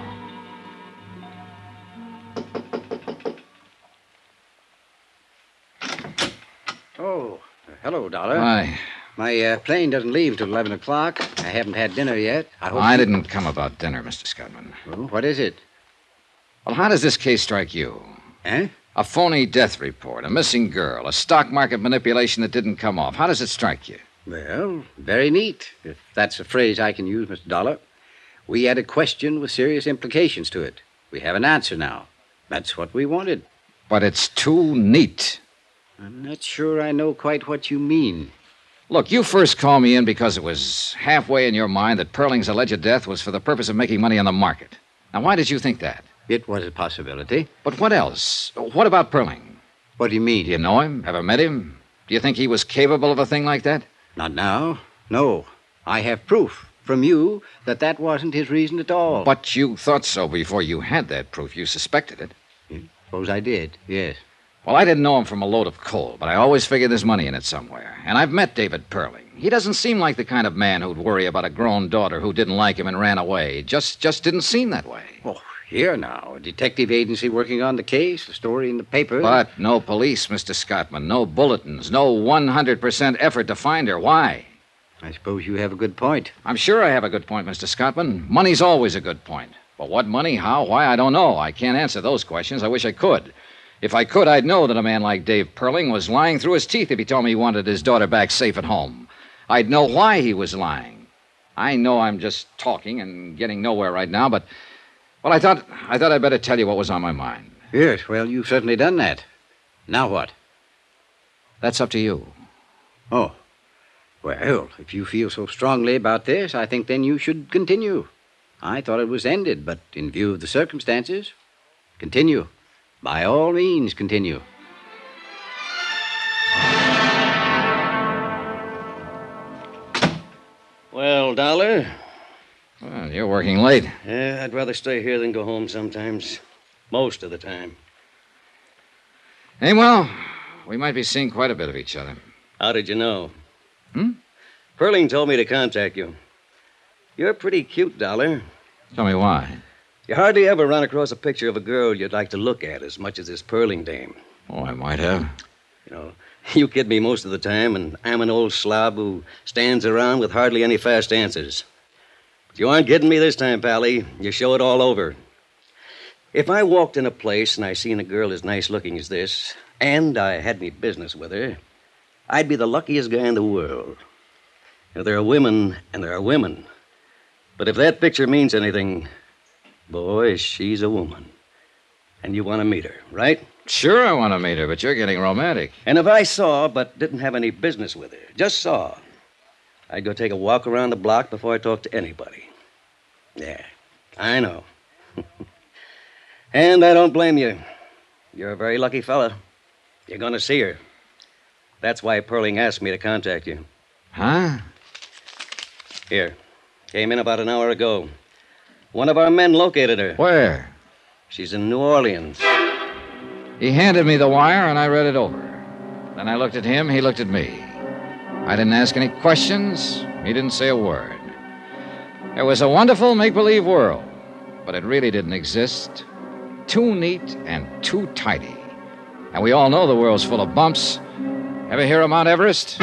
Oh, hello, Dollar. Why? My plane doesn't leave till 11 o'clock. I haven't had dinner yet. I didn't come about dinner, Mr. Scottman. Oh, what is it? Well, how does this case strike you? Eh? A phony death report, a missing girl, a stock market manipulation that didn't come off. How does it strike you? Well, very neat, if that's a phrase I can use, Mr. Dollar. We had a question with serious implications to it. We have an answer now. That's what we wanted. But it's too neat. I'm not sure I know quite what you mean. Look, you first called me in because it was halfway in your mind that Perling's alleged death was for the purpose of making money on the market. Now, why did you think that? It was a possibility. But what else? What about Perling? What do you mean? Do you know him? Ever met him? Do you think he was capable of a thing like that? Not now. No. I have proof from you that wasn't his reason at all. But you thought so before you had that proof. You suspected it. Suppose I did, yes. Well, I didn't know him from a load of coal, but I always figured there's money in it somewhere. And I've met David Perling. He doesn't seem like the kind of man who'd worry about a grown daughter who didn't like him and ran away. Just didn't seem that way. Oh, here now. A detective agency working on the case, a story in the paper. But no police, Mr. Scottman. No bulletins. No 100% effort to find her. Why? I suppose you have a good point. I'm sure I have a good point, Mr. Scottman. Money's always a good point. But what money, how, why, I don't know. I can't answer those questions. I wish I could. If I could, I'd know that a man like Dave Perling was lying through his teeth if he told me he wanted his daughter back safe at home. I'd know why he was lying. I know I'm just talking and getting nowhere right now, but, well, I thought I'd better tell you what was on my mind. Yes, well, you've certainly done that. Now what? That's up to you. Oh. Well, if you feel so strongly about this, I think then you should continue. I thought it was ended, but in view of the circumstances, continue. By all means, continue. Well, Dollar? Well, you're working late. Yeah, I'd rather stay here than go home sometimes. Most of the time. Hey, well, we might be seeing quite a bit of each other. How did you know? Perling told me to contact you. You're pretty cute, Dollar. Tell me why. You hardly ever run across a picture of a girl you'd like to look at as much as this Pearling dame. Oh, I might have. You know, you kid me most of the time, and I'm an old slob who stands around with hardly any fast answers. But you aren't kidding me this time, Pally. You show it all over. If I walked in a place and I seen a girl as nice looking as this, and I had any business with her, I'd be the luckiest guy in the world. Now, there are women and there are women. But if that picture means anything, boy, she's a woman. And you want to meet her, right? Sure, I want to meet her, but you're getting romantic. And if I saw but didn't have any business with her, just saw, I'd go take a walk around the block before I talked to anybody. Yeah, I know. And I don't blame you. You're a very lucky fella. You're going to see her. That's why Pearling asked me to contact you. Huh? Here. Came in about an hour ago. One of our men located her. Where? She's in New Orleans. He handed me the wire, and I read it over. Then I looked at him, he looked at me. I didn't ask any questions. He didn't say a word. It was a wonderful make-believe world, but it really didn't exist. Too neat and too tidy. And we all know the world's full of bumps. Ever hear of Mount Everest?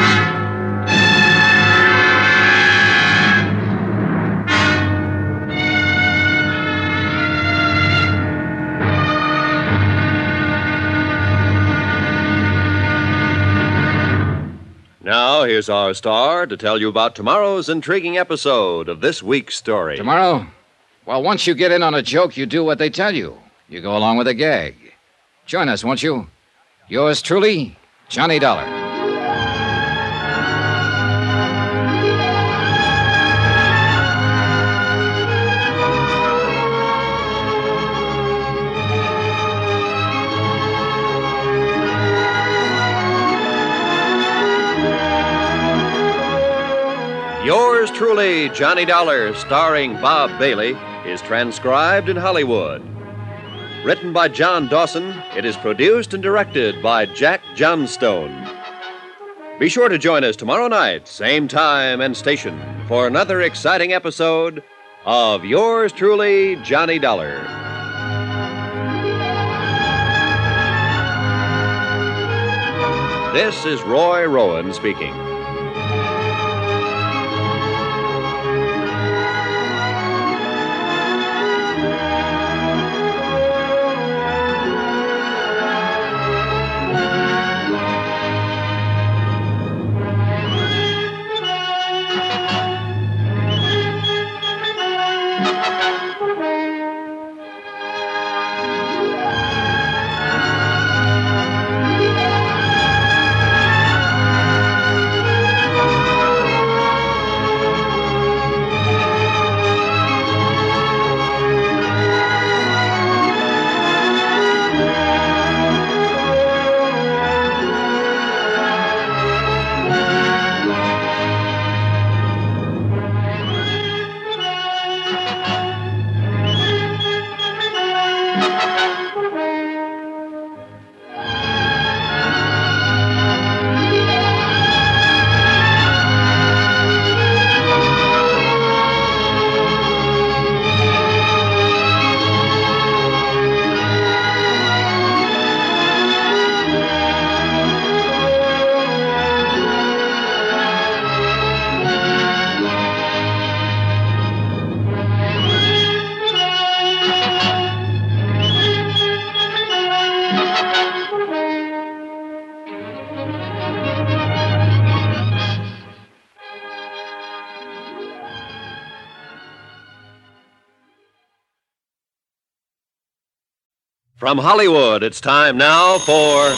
Now, here's our star to tell you about tomorrow's intriguing episode of this week's story. Tomorrow? Well, once you get in on a joke, you do what they tell you. You go along with a gag. Join us, won't you? Yours truly, Johnny Dollar. Yours truly, Johnny Dollar, starring Bob Bailey, is transcribed in Hollywood. Written by John Dawson, it is produced and directed by Jack Johnstone. Be sure to join us tomorrow night, same time and station, for another exciting episode of Yours truly, Johnny Dollar. This is Roy Rowan speaking. From Hollywood, it's time now for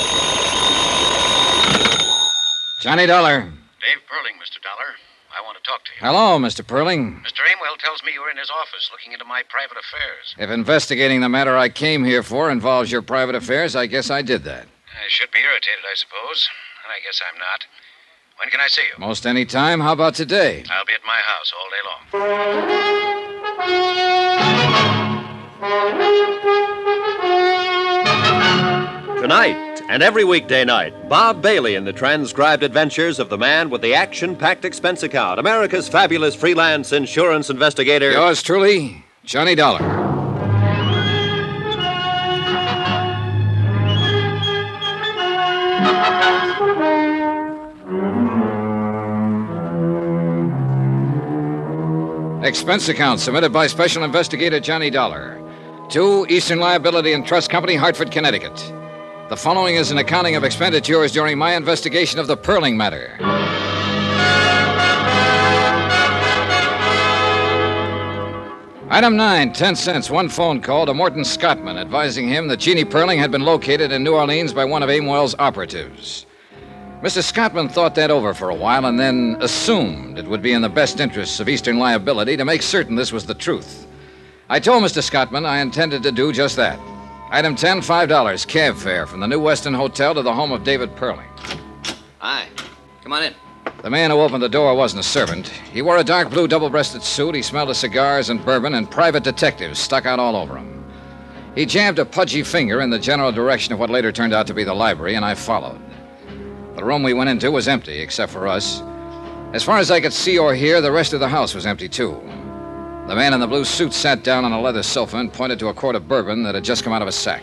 Johnny Dollar. Dave Pearling, Mr. Dollar. I want to talk to you. Hello, Mr. Pearling. Mr. Amwell tells me you were in his office looking into my private affairs. If investigating the matter I came here for involves your private affairs, I guess I did that. I should be irritated, I suppose. And I guess I'm not. When can I see you? Most any time. How about today? I'll be at my house all day long. Tonight and every weekday night, Bob Bailey in the transcribed adventures of the man with the action-packed expense account, America's fabulous freelance insurance investigator. Yours truly, Johnny Dollar. Expense account submitted by Special Investigator Johnny Dollar to Eastern Liability and Trust Company, Hartford, Connecticut. The following is an accounting of expenditures during my investigation of the Perling matter. Item 9, 10 cents, one phone call to Morton Scottman advising him that Jeannie Perling had been located in New Orleans by one of Aimwell's operatives. Mr. Scottman thought that over for a while and then assumed it would be in the best interests of Eastern Liability to make certain this was the truth. I told Mr. Scottman I intended to do just that. Item 10, $5, cab fare from the New Weston Hotel to the home of David Perling. Hi. Come on in. The man who opened the door wasn't a servant. He wore a dark blue double-breasted suit. He smelled of cigars and bourbon, and private detectives stuck out all over him. He jabbed a pudgy finger in the general direction of what later turned out to be the library, and I followed. The room we went into was empty, except for us. As far as I could see or hear, the rest of the house was empty, too. The man in the blue suit sat down on a leather sofa and pointed to a quart of bourbon that had just come out of a sack.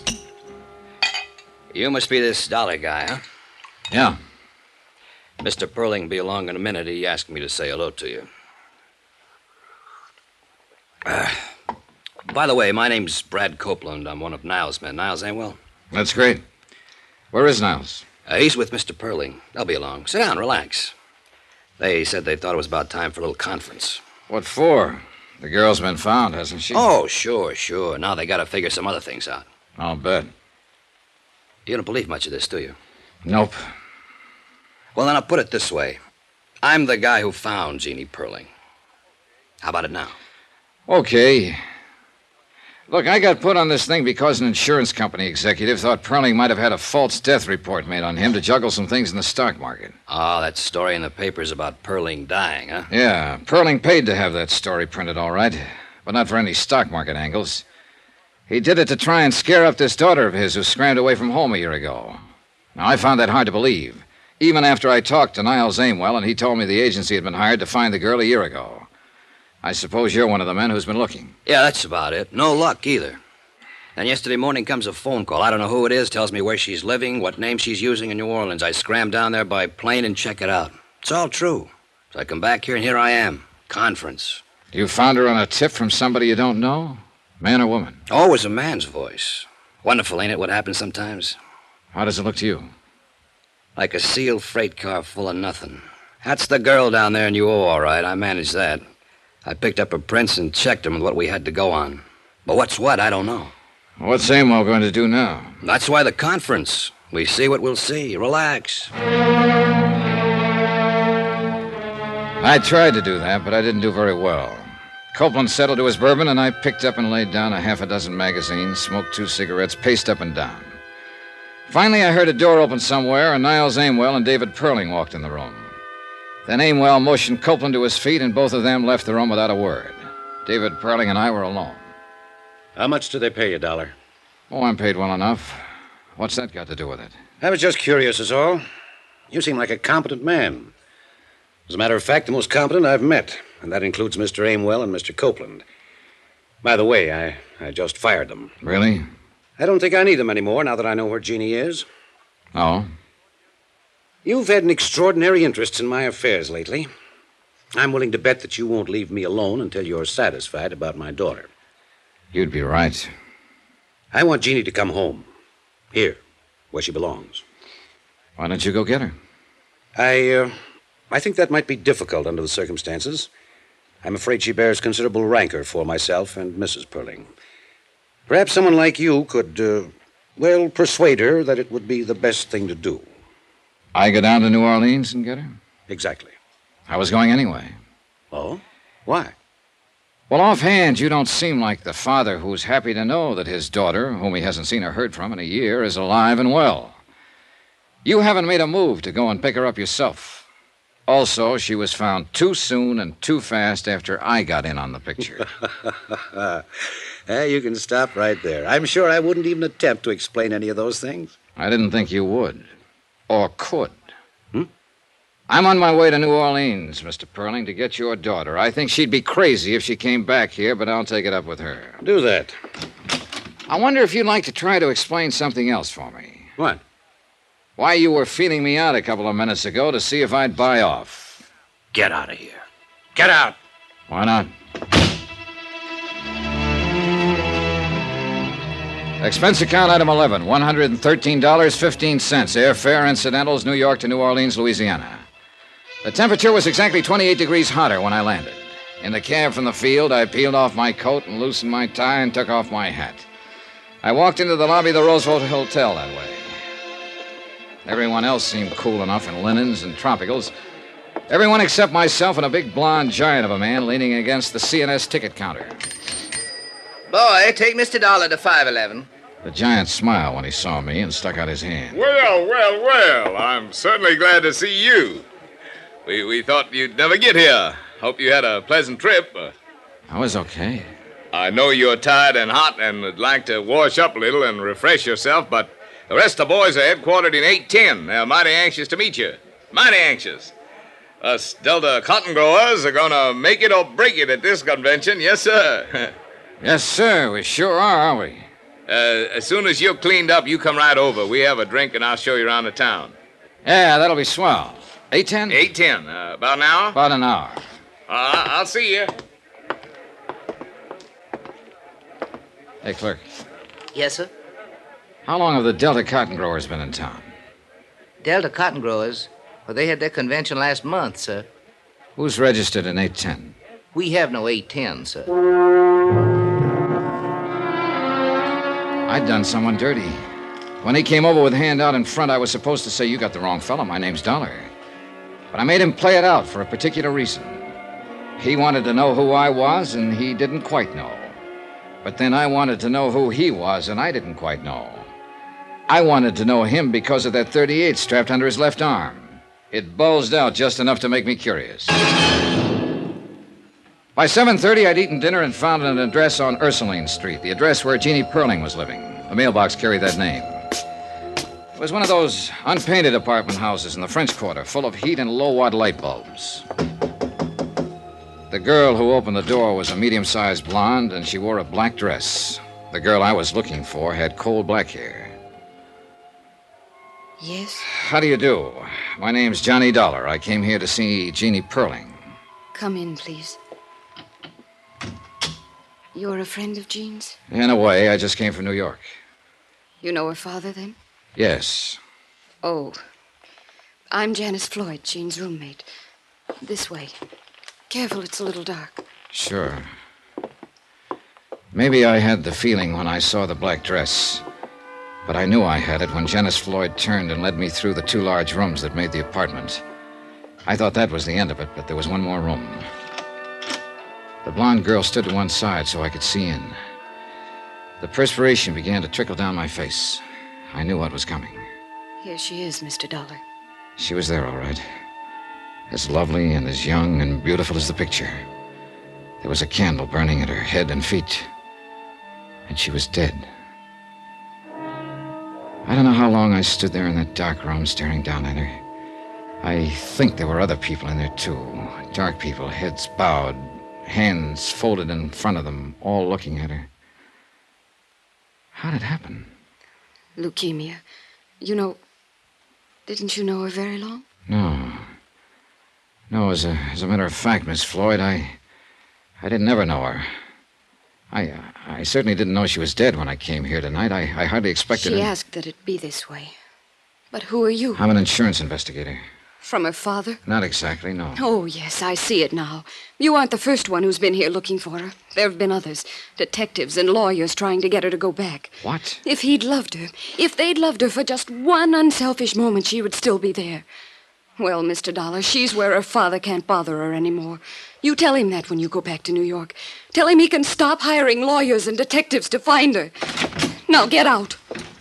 You must be this Dollar guy, huh? Yeah. Mr. Perling will be along in a minute. He asked me to say hello to you. By the way, my name's Brad Copeland. I'm one of Niles' men. Niles Aimwell? That's great. Where is Niles? He's with Mr. Perling. They'll be along. Sit down, relax. They said they thought it was about time for a little conference. What for? The girl's been found, hasn't she? Oh, sure. Now they gotta figure some other things out. I'll bet. You don't believe much of this, do you? Nope. Well, then I'll put it this way. I'm the guy who found Jeannie Perling. How about it now? Okay. Look, I got put on this thing because an insurance company executive thought Perling might have had a false death report made on him to juggle some things in the stock market. Oh, that story in the papers about Perling dying, huh? Yeah, Perling paid to have that story printed, all right, but not for any stock market angles. He did it to try and scare up this daughter of his who scrammed away from home a year ago. Now, I found that hard to believe, even after I talked to Niles Aimwell and he told me the agency had been hired to find the girl a year ago. I suppose you're one of the men who's been looking. Yeah, that's about it. No luck, either. Then yesterday morning comes a phone call. I don't know who it is, tells me where she's living, what name she's using in New Orleans. I scram down there by plane and check it out. It's all true. So I come back here, and here I am. Conference. You found her on a tip from somebody you don't know? Man or woman? Oh, it was a man's voice. Wonderful, ain't it, what happens sometimes? How does it look to you? Like a sealed freight car full of nothing. That's the girl down there in UO, all right. I managed that. I picked up her prints and checked them with what we had to go on. But what's what, I don't know. What's Aimwell going to do now? That's why the conference. We see what we'll see. Relax. I tried to do that, but I didn't do very well. Copeland settled to his bourbon, and I picked up and laid down a half a dozen magazines, smoked 2 cigarettes, paced up and down. Finally, I heard a door open somewhere, and Niles Aimwell and David Perling walked in the room. Then Aimwell motioned Copeland to his feet, and both of them left the room without a word. David Perling and I were alone. How much do they pay you, Dollar? Oh, I'm paid well enough. What's that got to do with it? I was just curious, is all. You seem like a competent man. As a matter of fact, the most competent I've met, and that includes Mr. Aimwell and Mr. Copeland. By the way, I just fired them. Really? I don't think I need them anymore now that I know where Jeannie is. Oh? You've had an extraordinary interest in my affairs lately. I'm willing to bet that you won't leave me alone until you're satisfied about my daughter. You'd be right. I want Jeannie to come home. Here, where she belongs. Why don't you go get her? I think that might be difficult under the circumstances. I'm afraid she bears considerable rancor for myself and Mrs. Perling. Perhaps someone like you could, persuade her that it would be the best thing to do. I go down to New Orleans and get her? Exactly. I was going anyway. Oh? Why? Well, offhand, you don't seem like the father who's happy to know that his daughter, whom he hasn't seen or heard from in a year, is alive and well. You haven't made a move to go and pick her up yourself. Also, she was found too soon and too fast after I got in on the picture. You can stop right there. I'm sure I wouldn't even attempt to explain any of those things. I didn't think you would. Or could. I'm on my way to New Orleans, Mr. Perling, to get your daughter. I think she'd be crazy if she came back here, but I'll take it up with her. Do that. I wonder if you'd like to try to explain something else for me. What? Why you were feeling me out a couple of minutes ago to see if I'd buy off. Get out of here. Get out. Why not? Expense account item 11, $113.15. Airfare, incidentals, New York to New Orleans, Louisiana. The temperature was exactly 28 degrees hotter when I landed. In the cab from the field, I peeled off my coat and loosened my tie and took off my hat. I walked into the lobby of the Roosevelt Hotel that way. Everyone else seemed cool enough in linens and tropicals. Everyone except myself and a big blonde giant of a man leaning against the CNS ticket counter. Boy, take Mr. Dollar to 511. The giant smiled when he saw me and stuck out his hand. Well, I'm certainly glad to see you. We thought you'd never get here. Hope you had a pleasant trip. I was okay. I know you're tired and hot and would like to wash up a little and refresh yourself, but the rest of the boys are headquartered in 810. They're mighty anxious to meet you. Mighty anxious. Us Delta cotton growers are going to make it or break it at this convention. Yes, sir. Yes, sir. We sure are, aren't we? As soon as you're cleaned up, you come right over. We have a drink, and I'll show you around the town. Yeah, that'll be swell. 8:10? 8:10. About an hour? About an hour. I'll see you. Hey, clerk. Yes, sir? How long have the Delta cotton growers been in town? Delta cotton growers? Well, they had their convention last month, sir. Who's registered in 810? We have no 810, sir. I'd done someone dirty. When he came over with a hand out in front, I was supposed to say, "You got the wrong fellow. My name's Dollar." But I made him play it out for a particular reason. He wanted to know who I was, and he didn't quite know. But then I wanted to know who he was, and I didn't quite know. I wanted to know him because of that .38 strapped under his left arm. It bulged out just enough to make me curious. By 7:30, I'd eaten dinner and found an address on Ursuline Street, the address where Jeannie Perling was living. The mailbox carried that name. It was one of those unpainted apartment houses in the French Quarter, full of heat and low-watt light bulbs. The girl who opened the door was a medium-sized blonde, and she wore a black dress. The girl I was looking for had coal black hair. Yes? How do you do? My name's Johnny Dollar. I came here to see Jeannie Perling. Come in, please. You're a friend of Jean's? In a way, I just came from New York. You know her father, then? Yes. Oh. I'm Janice Floyd, Jean's roommate. This way. Careful, it's a little dark. Sure. Maybe I had the feeling when I saw the black dress. But I knew I had it when Janice Floyd turned and led me through the two large rooms that made the apartment. I thought that was the end of it, but there was one more room. The blonde girl stood to one side so I could see in. The perspiration began to trickle down my face. I knew what was coming. Here she is, Mr. Dollar. She was there, all right. As lovely and as young and beautiful as the picture. There was a candle burning at her head and feet. And she was dead. I don't know how long I stood there in that dark room staring down at her. I think there were other people in there, too. Dark people, heads bowed, hands folded in front of them, all looking at her. How did it happen? Leukemia. You know, didn't you know her very long? No. No, as a matter of fact, Miss Floyd, I didn't ever know her. I certainly didn't know she was dead when I came here tonight. I hardly expected She asked that it be this way. But who are you? I'm an insurance investigator. From her father? Not exactly, no. Oh, yes, I see it now. You aren't the first one who's been here looking for her. There have been others. Detectives and lawyers trying to get her to go back. What? If he'd loved her, if they'd loved her for just one unselfish moment, she would still be there. Well, Mr. Dollar, she's where her father can't bother her anymore. You tell him that when you go back to New York. Tell him he can stop hiring lawyers and detectives to find her. Now, get out.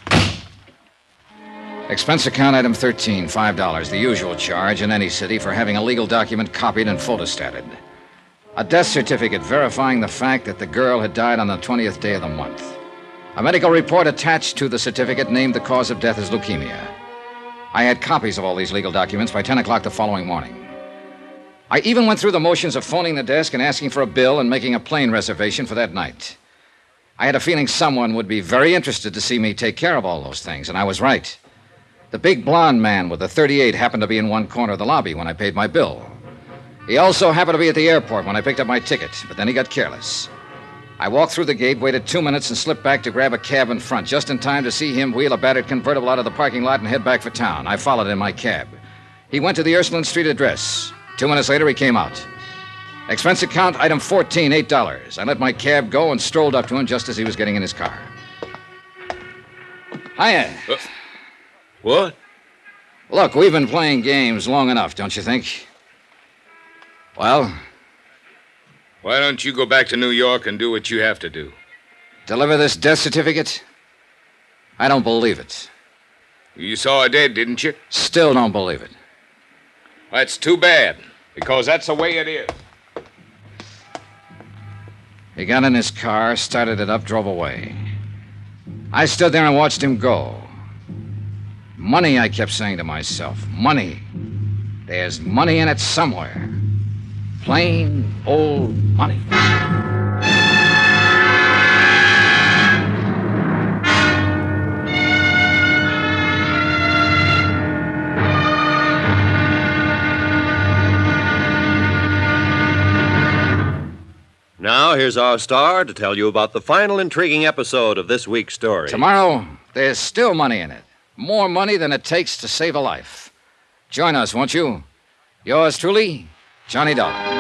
Expense account item 13, $5, the usual charge in any city for having a legal document copied and photostated. A death certificate verifying the fact that the girl had died on the 20th day of the month. A medical report attached to the certificate named the cause of death as leukemia. I had copies of all these legal documents by 10 o'clock the following morning. I even went through the motions of phoning the desk and asking for a bill and making a plane reservation for that night. I had a feeling someone would be very interested to see me take care of all those things, and I was right. The big blonde man with the .38 happened to be in one corner of the lobby when I paid my bill. He also happened to be at the airport when I picked up my ticket, but then he got careless. I walked through the gate, waited 2 minutes, and slipped back to grab a cab in front, just in time to see him wheel a battered convertible out of the parking lot and head back for town. I followed in my cab. He went to the Ursuline Street address. 2 minutes later, he came out. Expense account, item 14, $8. I let my cab go and strolled up to him just as he was getting in his car. Hiya. What? Look, we've been playing games long enough, don't you think? Well? Why don't you go back to New York and do what you have to do? Deliver this death certificate? I don't believe it. You saw her dead, didn't you? Still don't believe it. That's too bad, because that's the way it is. He got in his car, started it up, drove away. I stood there and watched him go. Money, I kept saying to myself. Money. There's money in it somewhere. Plain old money. Now, here's our star to tell you about the final intriguing episode of this week's story. Tomorrow, there's still money in it. More money than it takes to save a life. Join us, won't you? Yours truly, Johnny Dollar.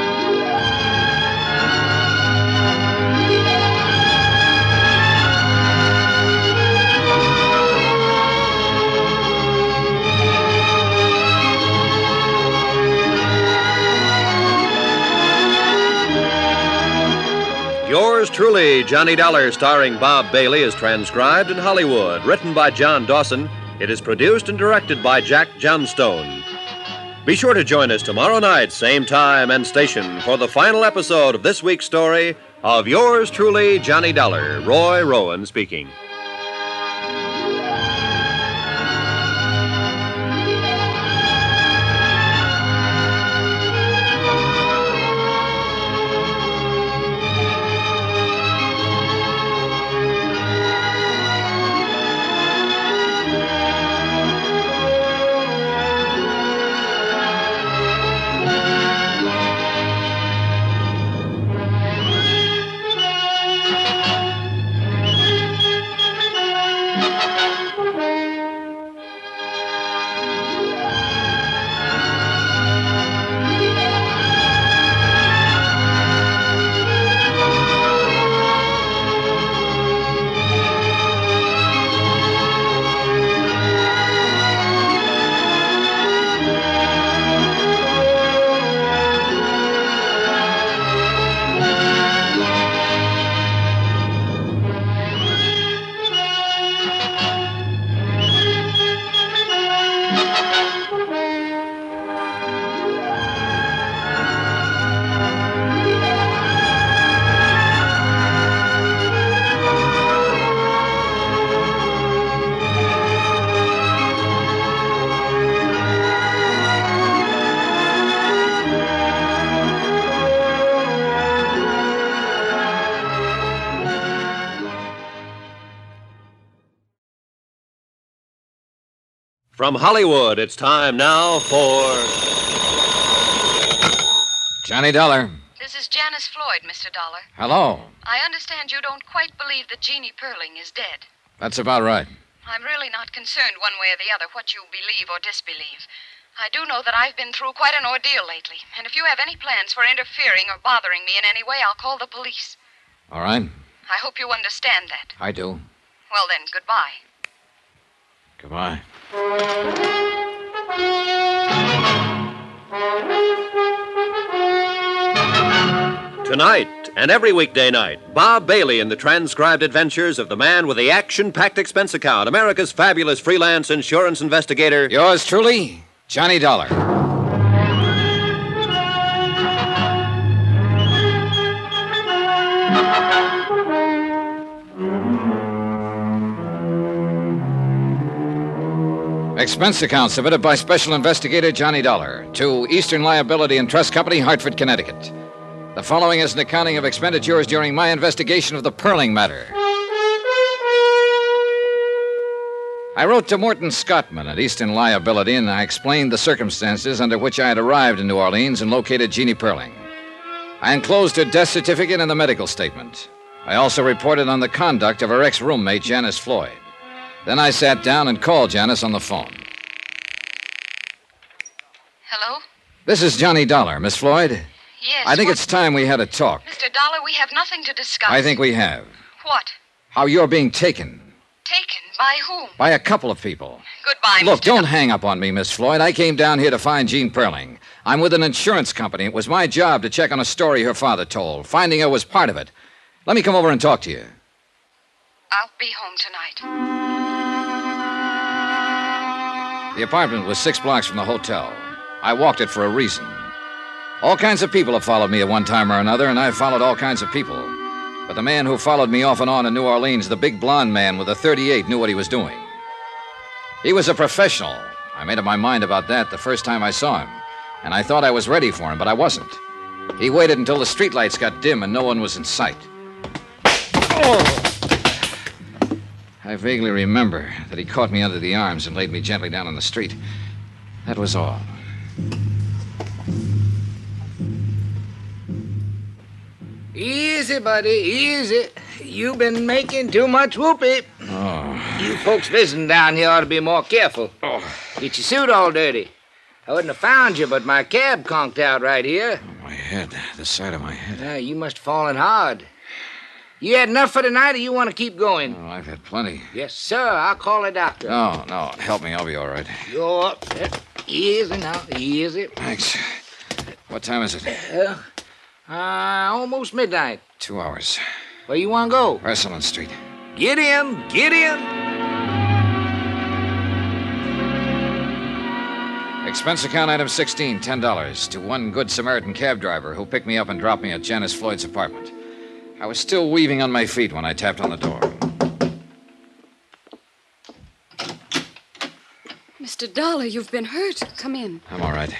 Yours truly, Johnny Dollar, starring Bob Bailey, is transcribed in Hollywood. Written by John Dawson, it is produced and directed by Jack Johnstone. Be sure to join us tomorrow night, same time and station, for the final episode of this week's story of Yours truly, Johnny Dollar. Roy Rowan speaking. From Hollywood, it's time now for Johnny Dollar. This is Janice Floyd, Mr. Dollar. Hello. I understand you don't quite believe that Jeannie Perling is dead. That's about right. I'm really not concerned one way or the other what you believe or disbelieve. I do know that I've been through quite an ordeal lately, and if you have any plans for interfering or bothering me in any way, I'll call the police. All right. I hope you understand that. I do. Well then, goodbye. Goodbye. Tonight and every weekday night, Bob Bailey in the transcribed adventures of the man with the action-packed expense account, America's fabulous freelance insurance investigator. Yours truly, Johnny Dollar. Expense account submitted by Special Investigator Johnny Dollar to Eastern Liability and Trust Company, Hartford, Connecticut. The following is an accounting of expenditures during my investigation of the Perling matter. I wrote to Morton Scottman at Eastern Liability, and I explained the circumstances under which I had arrived in New Orleans and located Jeannie Perling. I enclosed her death certificate and the medical statement. I also reported on the conduct of her ex-roommate, Janice Floyd. Then I sat down and called Janice on the phone. Hello? This is Johnny Dollar, Miss Floyd. Yes. I think it's time we had a talk. Mr. Dollar, we have nothing to discuss. I think we have. What? How you're being taken. Taken? By whom? By a couple of people. Goodbye, Look, Mr. don't hang up on me, Miss Floyd. I came down here to find Jean Perling. I'm with an insurance company. It was my job to check on a story her father told. Finding her was part of it. Let me come over and talk to you. I'll be home tonight. The apartment was 6 blocks from the hotel. I walked it for a reason. All kinds of people have followed me at one time or another, and I've followed all kinds of people. But the man who followed me off and on in New Orleans, the big blonde man with a .38, knew what he was doing. He was a professional. I made up my mind about that the first time I saw him, and I thought I was ready for him, but I wasn't. He waited until the streetlights got dim and no one was in sight. Oh! I vaguely remember that he caught me under the arms and laid me gently down on the street. That was all. Easy, buddy, easy. You've been making too much whoopee. Oh. You folks visiting down here ought to be more careful. Oh. Get your suit all dirty. I wouldn't have found you, but my cab conked out right here. Oh, my head, the side of my head. You must have fallen hard. You had enough for tonight, or you want to keep going? Oh, I've had plenty. Yes, sir. I'll call a doctor. No, help me. I'll be all right. You're easy now, easy. Thanks. What time is it? Almost midnight. 2 hours. Where you want to go? Ursuline Street. Get in, get in. Expense account item 16, $10 to one Good Samaritan cab driver who picked me up and dropped me at Janice Floyd's apartment. I was still weaving on my feet when I tapped on the door. Mr. Dollar, you've been hurt. Come in. I'm all right.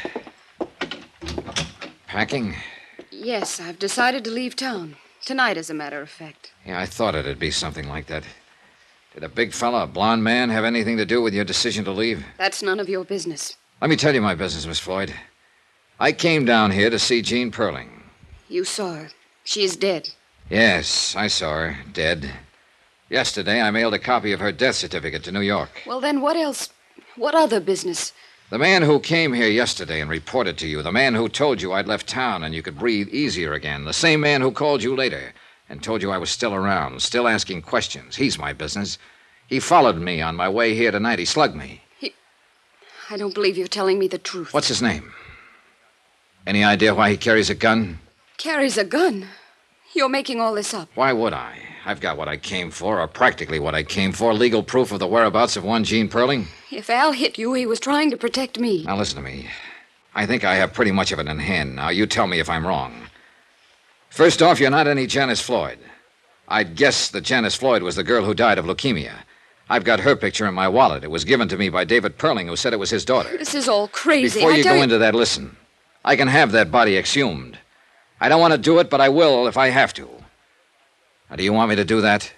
Packing? Yes, I've decided to leave town. Tonight, as a matter of fact. Yeah, I thought it'd be something like that. Did a big fella, a blonde man, have anything to do with your decision to leave? That's none of your business. Let me tell you my business, Miss Floyd. I came down here to see Jean Perling. You saw her. She is dead. Yes, I saw her, dead. Yesterday, I mailed a copy of her death certificate to New York. Well, then what else? What other business? The man who came here yesterday and reported to you, the man who told you I'd left town and you could breathe easier again, the same man who called you later and told you I was still around, still asking questions. He's my business. He followed me on my way here tonight. He slugged me. I don't believe you're telling me the truth. What's his name? Any idea why he carries a gun? Carries a gun? You're making all this up. Why would I? I've got what I came for, or practically what I came for, legal proof of the whereabouts of one Jean Perling. If Al hit you, he was trying to protect me. Now, listen to me. I think I have pretty much of it in hand. Now, you tell me if I'm wrong. First off, you're not any Janice Floyd. I'd guess that Janice Floyd was the girl who died of leukemia. I've got her picture in my wallet. It was given to me by David Perling, who said it was his daughter. This is all crazy. Before you go into that, listen. I can have that body exhumed. I don't want to do it, but I will if I have to. Now, do you want me to do that?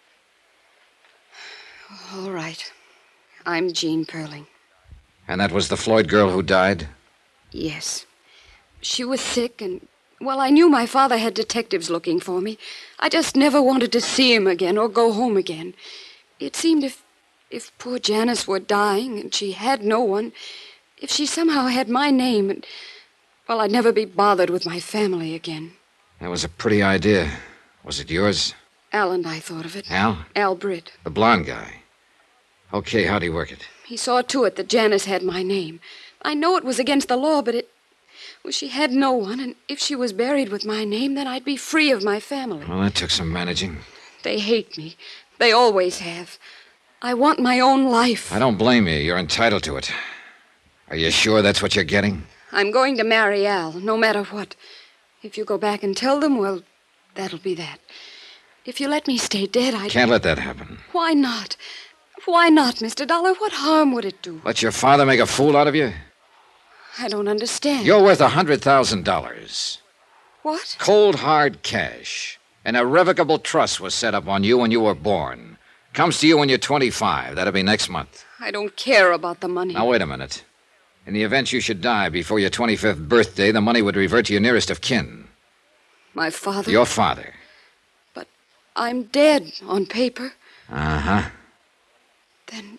All right. I'm Jean Perling. And that was the Floyd girl who died? Yes. She was sick, and, well, I knew my father had detectives looking for me. I just never wanted to see him again or go home again. It seemed if poor Janice were dying and she had no one, if she somehow had my name, and, well, I'd never be bothered with my family again. That was a pretty idea. Was it yours? Al and I thought of it. Al? Al Britt. The blonde guy. Okay, how'd he work it? He saw to it that Janice had my name. I know it was against the law, but well, she had no one, and if she was buried with my name, then I'd be free of my family. Well, that took some managing. They hate me. They always have. I want my own life. I don't blame you. You're entitled to it. Are you sure that's what you're getting? I'm going to marry Al, no matter what. If you go back and tell them, well, that'll be that. If you let me stay dead, I can't let that happen. Why not? Why not, Mr. Dollar? What harm would it do? Let your father make a fool out of you? I don't understand. You're worth $100,000. What? Cold, hard cash. An irrevocable trust was set up on you when you were born. Comes to you when you're 25. That'll be next month. I don't care about the money. Now, wait a minute. In the event you should die before your 25th birthday, the money would revert to your nearest of kin. My father? Your father. But I'm dead on paper. Uh-huh. Then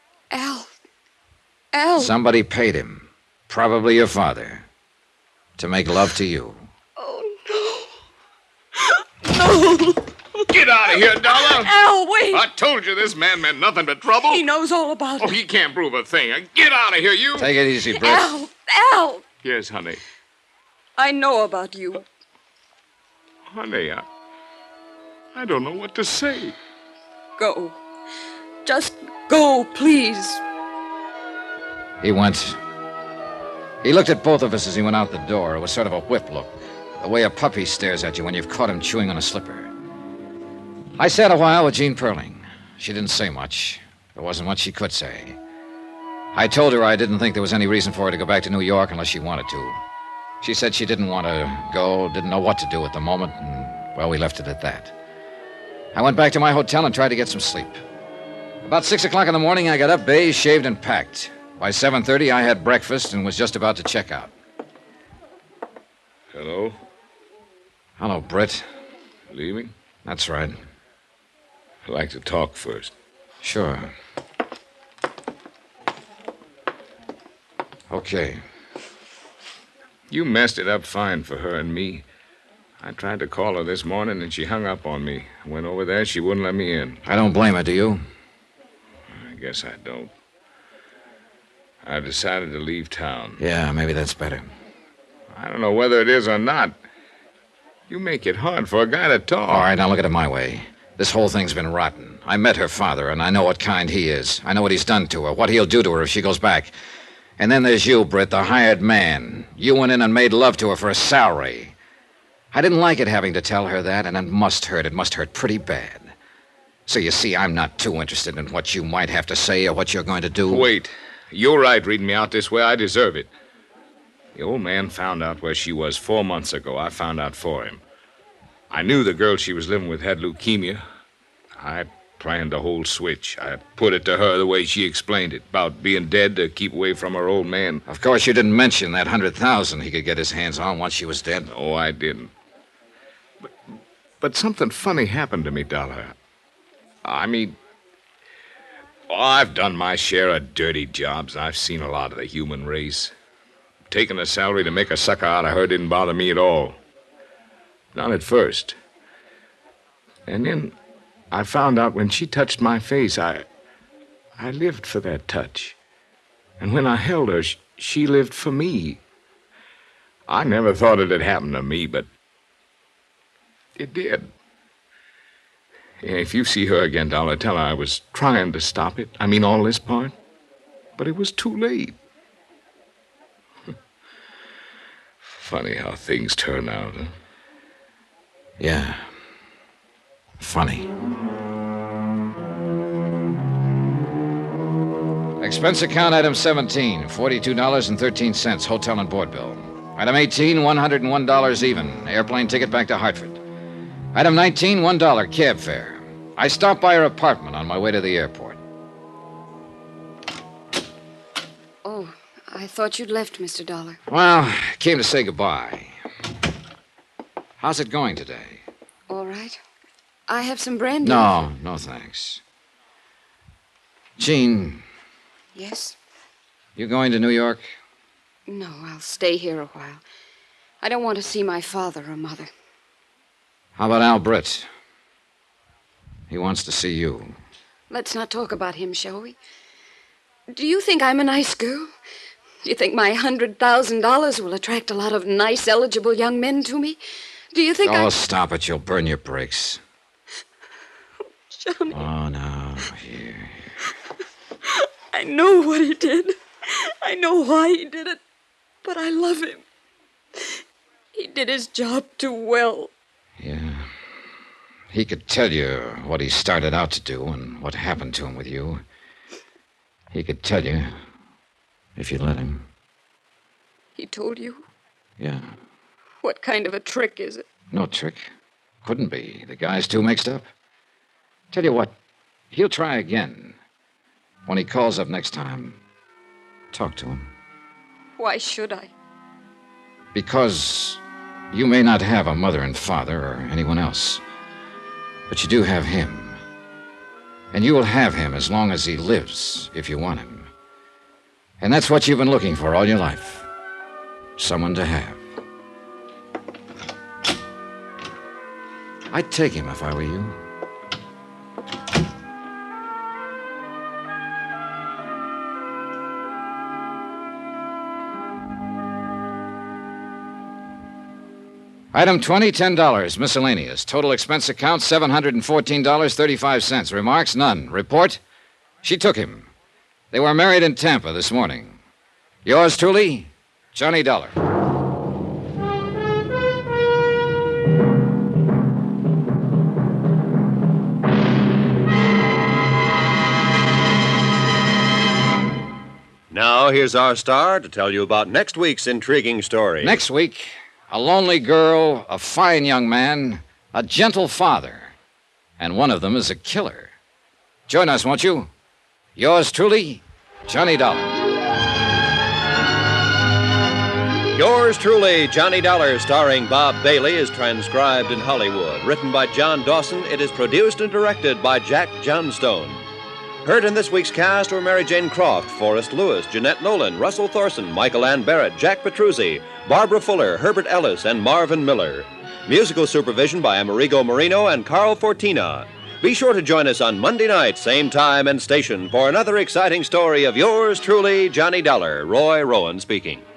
Al. Somebody paid him. Probably your father. To make love to you. Oh, no. No. Get out of here, Dollar! Al, wait! I told you this man meant nothing but trouble. He knows all about it. Oh, he can't prove a thing. Get out of here, you! Take it easy, Britt. Al! Yes, honey. I know about you. Honey, I don't know what to say. Go. Just go, please. He went. He looked at both of us as he went out the door. It was sort of a whip look. The way a puppy stares at you when you've caught him chewing on a slipper. I sat a while with Jean Perling. She didn't say much. There wasn't much she could say. I told her I didn't think there was any reason for her to go back to New York unless she wanted to. She said she didn't want to go, didn't know what to do at the moment, and, well, we left it at that. I went back to my hotel and tried to get some sleep. About 6 o'clock in the morning, I got up, bathed, shaved, and packed. By 7:30, I had breakfast and was just about to check out. Hello? Hello, Britt. Leaving? That's right. I'd like to talk first. Sure. Okay. You messed it up fine for her and me. I tried to call her this morning, and she hung up on me. I went over there, she wouldn't let me in. I don't blame her, do you? I guess I don't. I decided to leave town. Yeah, maybe that's better. I don't know whether it is or not. You make it hard for a guy to talk. All right, now look at it my way. This whole thing's been rotten. I met her father, and I know what kind he is. I know what he's done to her, what he'll do to her if she goes back. And then there's you, Britt, the hired man. You went in and made love to her for a salary. I didn't like it having to tell her that, and it must hurt. It must hurt pretty bad. So you see, I'm not too interested in what you might have to say or what you're going to do. Wait. You're right reading me out this way. I deserve it. The old man found out where she was 4 months ago. I found out for him. I knew the girl she was living with had leukemia. I planned the whole switch. I put it to her the way she explained it, about being dead to keep away from her old man. Of course, you didn't mention that $100,000 he could get his hands on once she was dead. Oh, I didn't. But something funny happened to me, Dollar. I mean, I've done my share of dirty jobs. I've seen a lot of the human race. Taking a salary to make a sucker out of her didn't bother me at all. Not at first. And then I found out when she touched my face, I lived for that touch. And when I held her, she lived for me. I never thought it had happened to me, but it did. If you see her again, Dollar, tell her I was trying to stop it. I mean, all this part. But it was too late. Funny how things turn out, huh? Yeah. Funny. Expense account item 17, $42.13, hotel and board bill. Item 18, $101 even, airplane ticket back to Hartford. Item 19, $1 cab fare. I stopped by her apartment on my way to the airport. Oh, I thought you'd left, Mr. Dollar. Well, came to say goodbye. How's it going today? All right. I have some brandy. No thanks. Jean, Yes? you going to New York? No, I'll stay here a while. I don't want to see my father or mother. How about Al Britt? He wants to see you. Let's not talk about him, shall we? Do you think I'm a nice girl? Do you think my $100,000 will attract a lot of nice, eligible young men to me? Do you think Oh, stop it. You'll burn your brakes. Johnny. Oh, no. Here. I know what he did. I know why he did it. But I love him. He did his job too well. Yeah. He could tell you what he started out to do and what happened to him with you. He could tell you if you'd let him. He told you? Yeah. What kind of a trick is it? No trick. Couldn't be. The guy's too mixed up. Tell you what, He'll try again. When he calls up next time, talk to him. Why should I? Because you may not have a mother and father or anyone else, but you do have him. And you will have him as long as he lives, if you want him. And that's what you've been looking for all your life. Someone to have. I'd take him if I were you. Item 20, $10. Miscellaneous. Total expense account, $714.35. Remarks, none. Report? She took him. They were married in Tampa this morning. Yours truly, Johnny Dollar. Now, here's our star to tell you about next week's intriguing story. Next week, a lonely girl, a fine young man, a gentle father, and one of them is a killer. Join us, won't you? Yours truly, Johnny Dollar. Yours truly, Johnny Dollar, starring Bob Bailey, is transcribed in Hollywood. Written by John Dawson, it is produced and directed by Jack Johnstone. Heard in this week's cast were Mary Jane Croft, Forrest Lewis, Jeanette Nolan, Russell Thorson, Michael Ann Barrett, Jack Petruzzi, Barbara Fuller, Herbert Ellis, and Marvin Miller. Musical supervision by Amerigo Marino and Carl Fortina. Be sure to join us on Monday night, same time and station, for another exciting story of yours truly, Johnny Dollar. Roy Rowan speaking.